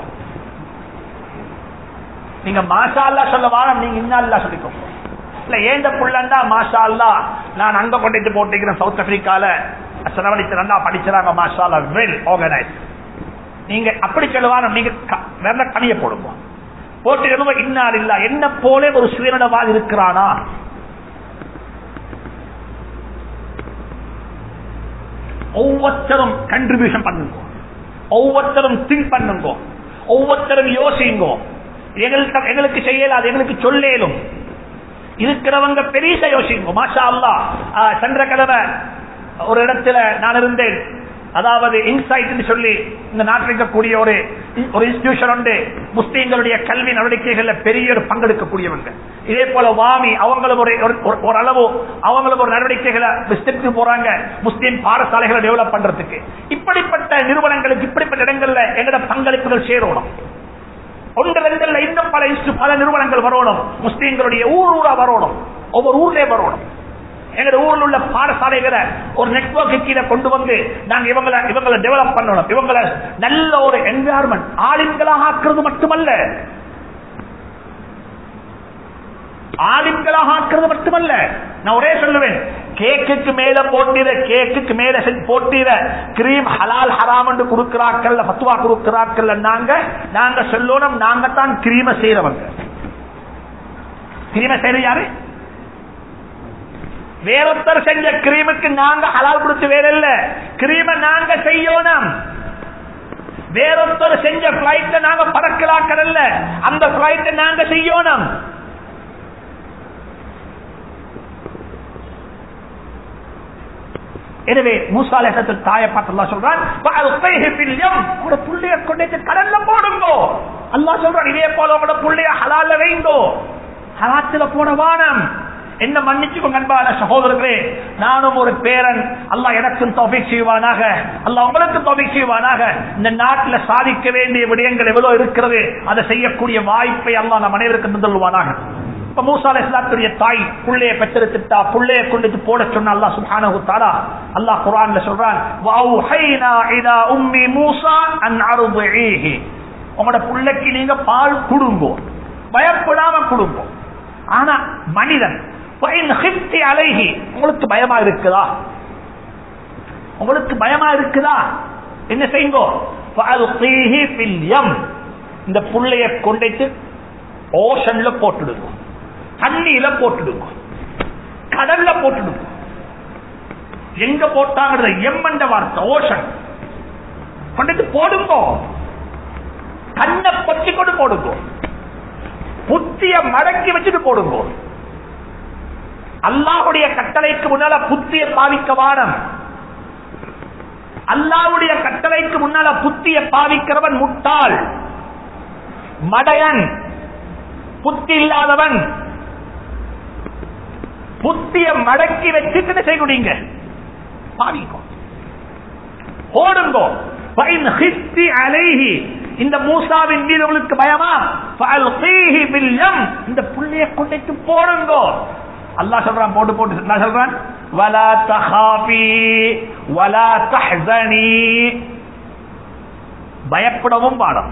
நீங்க மாஷா அல்லாஹ் சொல்ல வாரம், நீங்க இன்னாலில்லாஹ் சொல்லிக்கோங்க. இல்ல ஏண்ட புள்ளண்டா மாஷா அல்லாஹ் நான் அங்க கொண்டு போட்டிருக்கிறேன் சவுத் ஆப்பிரிக்கால செலவழித்து நல்லா படிச்சாங்க மாஷா அல்லாஹ், வெல் ஆர்கனைஸ். நீங்க அப்படி சொல்லுவாங்க, நீங்க வேற கனிய போடுங்க, போட்டு இன்னாலில்லாஹ். என்ன போல ஒரு சுயநலவாதி இருக்கிறானா? ஒவ்வொருத்தரும் கண்ட்ரிபியூஷன் பண்ணுங்க, ஒவ்வொருத்தரும் திங்க் பண்ணுங்க, ஒவ்வொருத்தரும் யோசிங்க. எங்களுக்கு எங்களுக்கு செய்யலாது, எங்களுக்கு சொல்லேலும் இருக்கிறவங்க பெரிய யோசிங்க. மாஷா அல்லாஹ், சென்ற கிழமை ஒரு இடத்துல நான் இருந்தேன், அதாவது இன்சைட் சொல்லி இந்த நாட்டில் இருக்கக்கூடிய ஒரு ஒரு இன்ஸ்டிடியூஷன் உண்டு, முஸ்லீம்களுடைய கல்வி நடவடிக்கைகள்ல பெரிய ஒரு பங்கெடுக்கக்கூடியவங்க. இதே போல வாமி அவங்களும் ஒரு அளவு அவங்களும் ஒரு நடவடிக்கைகளை விஸ்தரித்து போறாங்க, முஸ்லீம் பாடசாலைகளை டெவலப் பண்றதுக்கு. இப்படிப்பட்ட நிறுவனங்களுக்கு இப்படிப்பட்ட இடங்கள்ல எங்களோட பங்களிப்புகள் சேரணும். ஒன்று ரெண்டு இன்னும் பல பல நிறுவனங்கள் வரணும், முஸ்லீம்களுடைய ஊர் ஊரா வரணும், ஒவ்வொரு ஊர்லயே வரணும். எங்க ஊர்ல உள்ள பாடசாலைகளை ஒரு நெட்வொர்க்கு கீழே கொண்டு வந்து நாங்க இவங்களை இவங்களை டெவலப் பண்ணணும். இவங்களை நல்ல ஒரு என்விரான்மெண்ட் ஆலிம்களாக ஆக்குறது மட்டுமல்ல, ஆலிம்களாக ஆக்குறது மட்டுமல்ல, நான் ஒரே சொல்லுவேன், கேக்குக்கு மேல போட்டிர கேக்குக்கு மேல போட்டிர கிரீம் ஹலால் ஹராம் என்று கொடுக்கிறார்கள், பத்துவா கொடுக்கிறார்கள். நாங்க நாங்க சொல்லணும், நாங்க தான் கிரீம செய்யறவங்க. கிரீம செய்யற யாரு? வேறொத்தர் செஞ்ச கிரீமுக்கு நாங்க ஹலால் கொடுத்து வேற இல்ல, கிரீம நாங்க செய்யணும். வேறொத்தர் செஞ்ச பிளைட் நாங்க பறக்கலாக்கல்ல, அந்த பிளைட் நாங்க செய்யணும். எனவே மூசா அலைஹிஸ்ஸலாம் தாயை பார்த்து அல்லாஹ் சொல்றான், ஃபஅல்கிஹி ஃபில் யம், உங்க புள்ளைய கொண்டு கடல்ல போடுங்க. அல்லாஹ் சொல்றான், இதே போல உங்க புள்ளைய ஹலால்ல வைங்கோ, ஹலாத்துல போட வானம். என்ன மன்னிச்சுக்கோங்க அன்பான சகோதரர்களே, நானும் ஒரு பேரன், அல்லாஹ் எனக்கும் தௌஃபீக் செய்வானாக, அல்லாஹ் உங்களுக்கும் தௌஃபீக் செய்வானாக. இந்த நாட்டில் சாதிக்க வேண்டிய விடயங்கள் எவ்வளவு இருக்கிறது, அதை செய்யக்கூடிய வாய்ப்பை அல்லாஹ் நம் அனைவருக்கும் தந்துள்வானாக. இப்ப மூசா அலைஹிஸ்ஸலாத்துடைய தாய் புள்ளைய பெற்றெடுத்துட்டா, புள்ளைய கொண்டு போட சொன்ன அல்லாஹ் சுப்ஹானஹு வ தஆலா அல்லாஹ் குர்ஆன்ல சொல்றான், வஅவ்ஹைனா இலா உம்மி மூசா அன் அர்திஹி, உங்களோட பிள்ளைக்கு நீங்க பால் கொடுங்கோ, பயப்படாம கொடுங்கோ. ஆனா மனிதன் அலைகி உங்களுக்கு பயமா இருக்குதா, உங்களுக்கு பயமா இருக்குதா, என்ன செய்யுங்கோ, இந்த புள்ளைய கொண்டு ஓஷன்ல போட்டுடுங்க, தண்ணியில போட்டுடுங்க, கடல்ல போட்டுடுங்க. எங்க போட்டாங்க எம்மண்ட வார்த்தை ஓஷன் கொண்டு போடுங்க, கண்ணை பற்றி கொண்டு போடுங்க, புத்திய மடக்கி வச்சுட்டு போடுங்க. அல்லாஹ்வுடைய கட்டளைக்கு முன்னால புத்திய பாவிக்க வானம். அல்லாஹ்வுடைய கட்டளைக்கு முன்னால புத்திய பாவிக்கிறவன் முட்டாள், மடையன், புத்தி இல்லாதவன். புத்திய மடக்கி வச்சுட்டு செய்யுங்க, பாவிக்கும் ஓடுங்கோ. இந்த மூசாவின் மீது உங்களுக்கு பயமா, இந்த புள்ளைய கொண்டு போடுங்கோ. அல்லாஹ் சொல்றான் போட்டு போட்டு அல்லாஹ் சொல்றான் வலா தஹாபி வலா தஹ்ஸனி, பயப்படவும் பாடம்,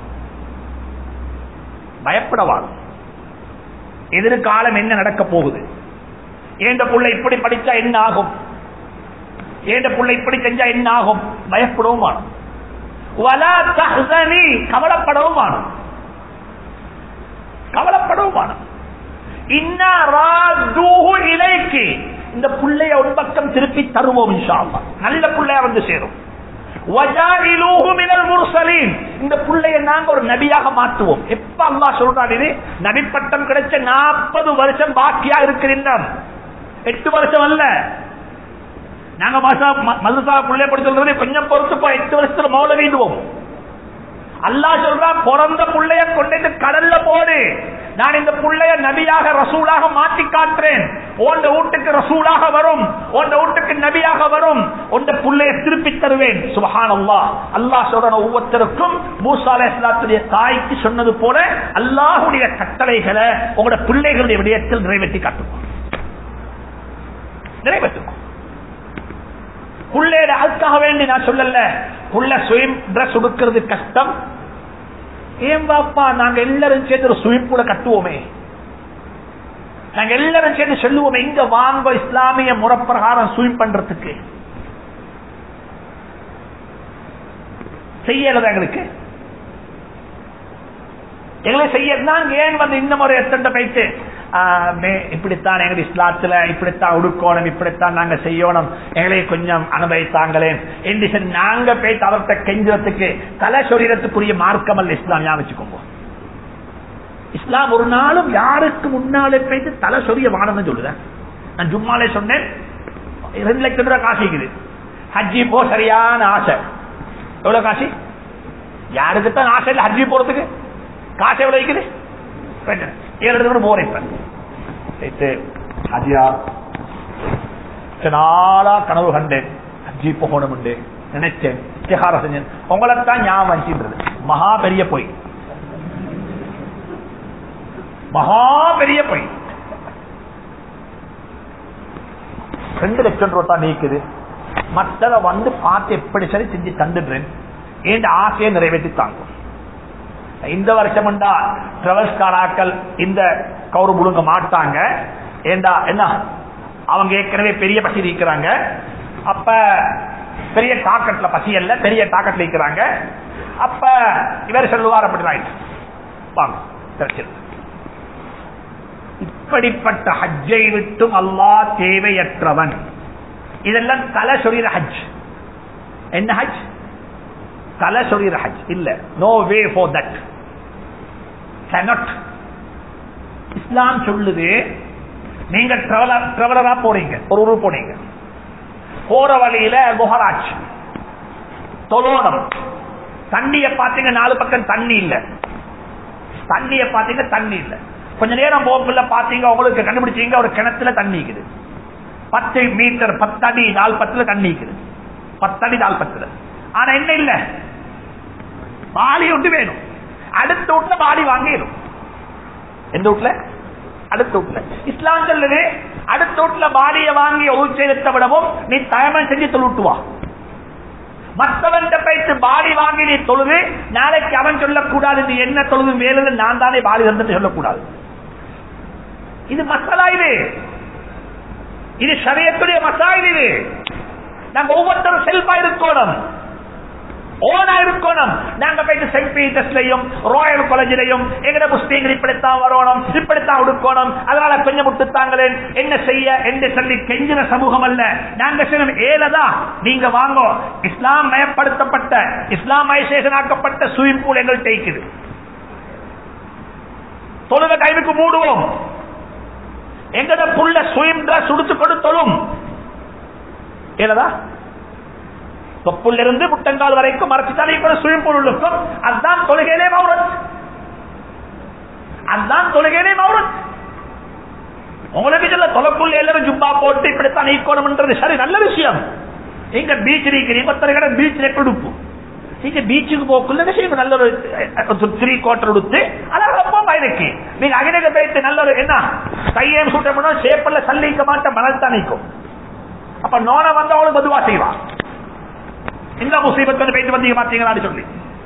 பயப்படவாடும். எதிர்காலம் என்ன நடக்க போகுது, ஏண்ட புள்ள இப்படி படிச்சா என்ன ஆகும், ஏண்ட புள்ள இப்படி செஞ்சா என்ன ஆகும், பயப்படவும் ஆனும். வலா தஹ்ஸனி, கவலைப்படவும் ஆனும், கவலைப்படவும் ஆனும். இன்னா ராதுஹு இலைக்கி, இந்த புள்ளைய ஒரு பக்கம் திருப்பி தருவோம் இன்ஷா அல்லாஹ், நல்ல புள்ளையா வந்து சேரும். வஜாஇலூஹு மினல் முர்ஸலீன், இந்த புள்ளைய நாங்க ஒரு நபியாக மாற்றுவோம். எப்ப அல்லாஹ் சொல்றான், இது நபி பட்டம் கிடைச்ச நாற்பது வருஷம் பாக்கியா இருக்கிறோம், எட்டு வருஷம் அல்ல. நாங்க மதுசா புள்ளைய படி சொல்றது கொஞ்சம் பொறுத்து போய் எட்டு வருஷத்துல மௌல வீடுவோம். அல்லாஹ் சொல்றான் பிறந்த புள்ளைய கொண்டு கடல்ல போடு, நான் இந்த புள்ளைய நபியாக ரசூலாக மாற்றி காட்டுறேன், உண்ட வீட்டுக்கு ரசூலாக வரும், உண்ட வீட்டுக்கு நபியாக வரும், உண்ட புள்ளைய திருப்பி தருவேன். சுப்ஹானல்லாஹ். அல்லாஹ் சொல்ற ஒவ்வொருத்தருக்கும் மூசா அலைஹிஸ்ஸலாத்துடைய தாய்க்கு சொன்னது போல அல்லாஹ்வுடைய கட்டளைகளை உங்களோட பிள்ளைகளுடைய விடயத்தில் நிறைவேற்றி காட்டுவோம், நிறைவேற்றுவோம். புள்ளையோட அதுக்காக வேண்டி நான் சொல்லல, புள்ள சுயம் டிரஸ் உடுக்கிறது கஷ்டம். ஏன் பாப்பா நாங்க எல்லாரும் சேர்ந்து ஒரு ஸ்விமிங் பூல கட்டுவோமே, நாங்க எல்லாரும் சேர்ந்து சொல்லுவோமே இங்க வாங்க இஸ்லாமிய முறைப்பிரகாரம் ஸ்விம் பண்றதுக்கு. செய்யலதான் எங்களுக்கு, எங்களை செய்ய நாங்க ஏன் வந்து இந்த முறை எத்தனை போயிட்டு இப்படித்தான் எங்க இஸ்லாத்துல இப்படித்தான் உடுக்கணும், இப்படித்தான் நாங்க செய்யணும், எங்களை கொஞ்சம் அனுபவித்தாங்களே என்று நாங்க போயிட்டு அவர்கிட்ட கெஞ்சுறதுக்கு தலை சொரியறதுக்குரிய மார்க்கம் அல்ல இஸ்லாம். ஞாபகம் வச்சுக்கோங்க, இஸ்லாம் ஒரு நாளும் யாருக்கு முன்னாலே போயிட்டு தலை சொரிய வாடன்னு சொல்லுதேன். நான் ஜும்மாலே சொன்னேன், ரெண்டு லட்சம் ரூபாய் காசு இருக்குது, ஹஜ்ஜி போ சரியான ஆசை. எவ்வளவு காசு, யாருக்குத்தான் ஆசை இல்லை ஹஜ்ஜி போறதுக்கு, காசு எவ்வளவு இருக்குது, ஏழு போறேன். நாளா கனவு கண்டேன், ஹஜ்ஜி போகணும் நினைச்சேன், செஞ்சேன், உங்களைத்தான் ஞாபகம் வச்சுன்றது. மகா பெரிய பொய், மகா பெரிய பொய். ரெண்டு லட்சம் ரூபாய் தான் நீக்குது, மற்றத வந்து பார்த்து எப்படி சரி செஞ்சு தந்துடுறேன், என் ஆசையை நிறைவேற்றி தாங்கும். இந்த வருஷம் டிராவல்ஸ்காராக்கள் இந்த கௌரு முழுங்க மாட்டாங்க, ஏண்டா என்ன அவங்க ஏற்கனவே பெரிய பசி இருக்கிறாங்க, அப்ப பெரிய டாக்கெட்ல பசி அல்ல பெரிய டாக்கெட்ல இருக்கிறாங்க. அப்ப இவர் சொல்லுவார் அப்படிதான் வாங்க. இப்படிப்பட்ட ஹஜ்ஜை விட்டும் அல்லாஹ் தேவையற்றவன். இதெல்லாம் தலை சொல்லிற ஹஜ். என்ன ஹஜ்? தலை சொல்லிற ஹஜ் இல்ல. No way for that. cannot. இஸ்லாம் சொல்லுது, நீங்க டிராவலரா போறீங்க, ஒரு ஊர் போனீங்க, போற வழியில குஹராஜ் தொழோனம், தண்ணிய பாத்தீங்க நாலு பக்கம் தண்ணி இல்ல, தண்ணிய பாத்தீங்க தண்ணி இல்ல, கொஞ்ச நேரம் போக்குள்ள பாத்தீங்க உங்களுக்கு கண்டுபிடிச்சீங்க ஒரு கிணத்துல தண்ணி இருக்குது, பத்து மீட்டர் பத்தடி நாலு பத்துல தண்ணி இருக்குது, பத்தடி நாலு பத்துல. ஆனா என்ன இல்ல, பாலி ஒன்று வேணும். அடுத்த வீட்டுல பாடி வாங்கிடும். எந்த வீட்டுல? அடுத்த வீட்டுல. இஸ்லாம் சொல்லுது, அடுத்த வீட்டுல பாடிய வாங்கி ஒரு செய்தத்தை விடவும் நீ தயமம் செஞ்சு தொழுட்டுவா. மற்றவன் போயிட்டு பாடி வாங்கி நீ தொழுது நாளைக்கு அவன் சொல்லக்கூடாது நீ என்ன தொழுது வேலை நான் தானே பாடி வந்து சொல்லக்கூடாது. இது மசாலா, இது இது ஷரியத்துடைய மசாயில். இது நாங்க ஒவ்வொருத்தரும் செல்ஃபா இருக்கணும், ஓனா இருக்கணும். நாங்க போயிட்டு செயின்ட் பீட்டர்ஸ்லயும் ராயல் காலேஜிலையும் எங்கட முஸ்லீம்கள் இப்படித்தான் வரணும், இப்படித்தான் உடுக்கணும், அதனால கொஞ்சம் விட்டுத்தாங்களேன் என்ன செய்ய என்று சொல்லி கெஞ்சின சமூகம் அல்ல. நாங்க சொன்ன ஏலதா நீங்க வாங்கோ, இஸ்லாம் மயப்படுத்தப்பட்ட இஸ்லாமைசேஷன் ஆக்கப்பட்ட ஸ்விமிங் பூல் எங்கள் தேய்க்குது, தொழுத டைமுக்கு மூடுவோம். எங்கட புள்ள ஸ்விம் டிரஸ் உடுத்து கொடுத்தோம் ஏலதா தொப்புள்ள இருந்து முட்டங்கால் வரைக்கும் மறைச்சுட்டாலே ஸ்விமிங் பூல் இருக்கும். அதுதான் தொழுகையிலே மௌரத், அதுதான் தொழுகையிலே மௌரத். உங்களுக்கு சொல்ல தொலைக்குள்ள எல்லாரும் ஜுப்பா போட்டு இப்படித்தான் நீக்கணும்ன்றது சரி, நல்ல விஷயம். நீங்க பீச் இருக்கிறீங்க, பீச் கொடுப்பு நீங்க பீச்சுக்கு போக்குள்ள விஷயம் நல்ல ஒரு த்ரீ குவார்டர் கொடுத்து அதான் பயனுக்கு நீங்க அகினக போயிட்டு நல்ல ஒரு என்ன கையம் சுட்ட முடியும் சேப்பல்ல சல்லிக்க மாட்ட மணல் தான் நீக்கும். அப்ப நோன வந்தவங்களுக்கு பொதுவா செய்வான். இந்த முசீபத்தை போயிட்டு வந்தீங்க பாத்தீங்களான்னு சொல்லி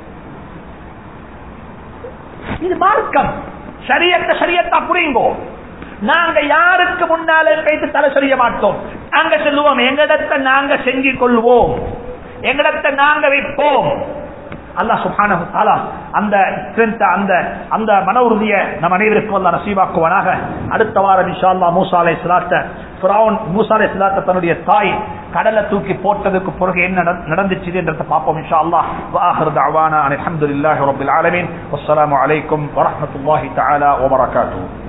இது மார்க்கம். ஷரியத்தை ஷரியத்தா புரியுங்கோ. நாங்க யாருக்கு முன்னாலே போயிட்டு தலை சொல்ல மாட்டோம். நாங்க சொல்லுவோம் எங்களிடத்தை நாங்க செஞ்சு கொள்வோம், எங்களிடத்தை நாங்க வைப்போம். அல்லாஹ் சுப்ஹானஹு வ தஆலா அந்த அந்த அந்த மன உறுதியை நம் அனைவருக்கும் அல்லாஹ் நசீபாக்குவானாக. அடுத்த வாரம் இன்ஷா அல்லாஹ் மூசா அலைஹிஸ்ஸலாத்த ஃபிரௌன் மூசா அலைஹிஸ்ஸலாத்த தன்னுடைய தாய் கடலை தூக்கி போட்டதுக்கு பிறகு என்ன நடந்துச்சு என்றதை பார்ப்போம் இன்ஷா அல்லாஹ். வ ஆகிரு தஅவானா அல்ஹம்துலில்லாஹி ரப்பில் ஆலமீன். வஸ்ஸலாமு அலைக்கும் வ ரஹ்மத்துல்லாஹி தஆலா வ பரகாத்துஹு.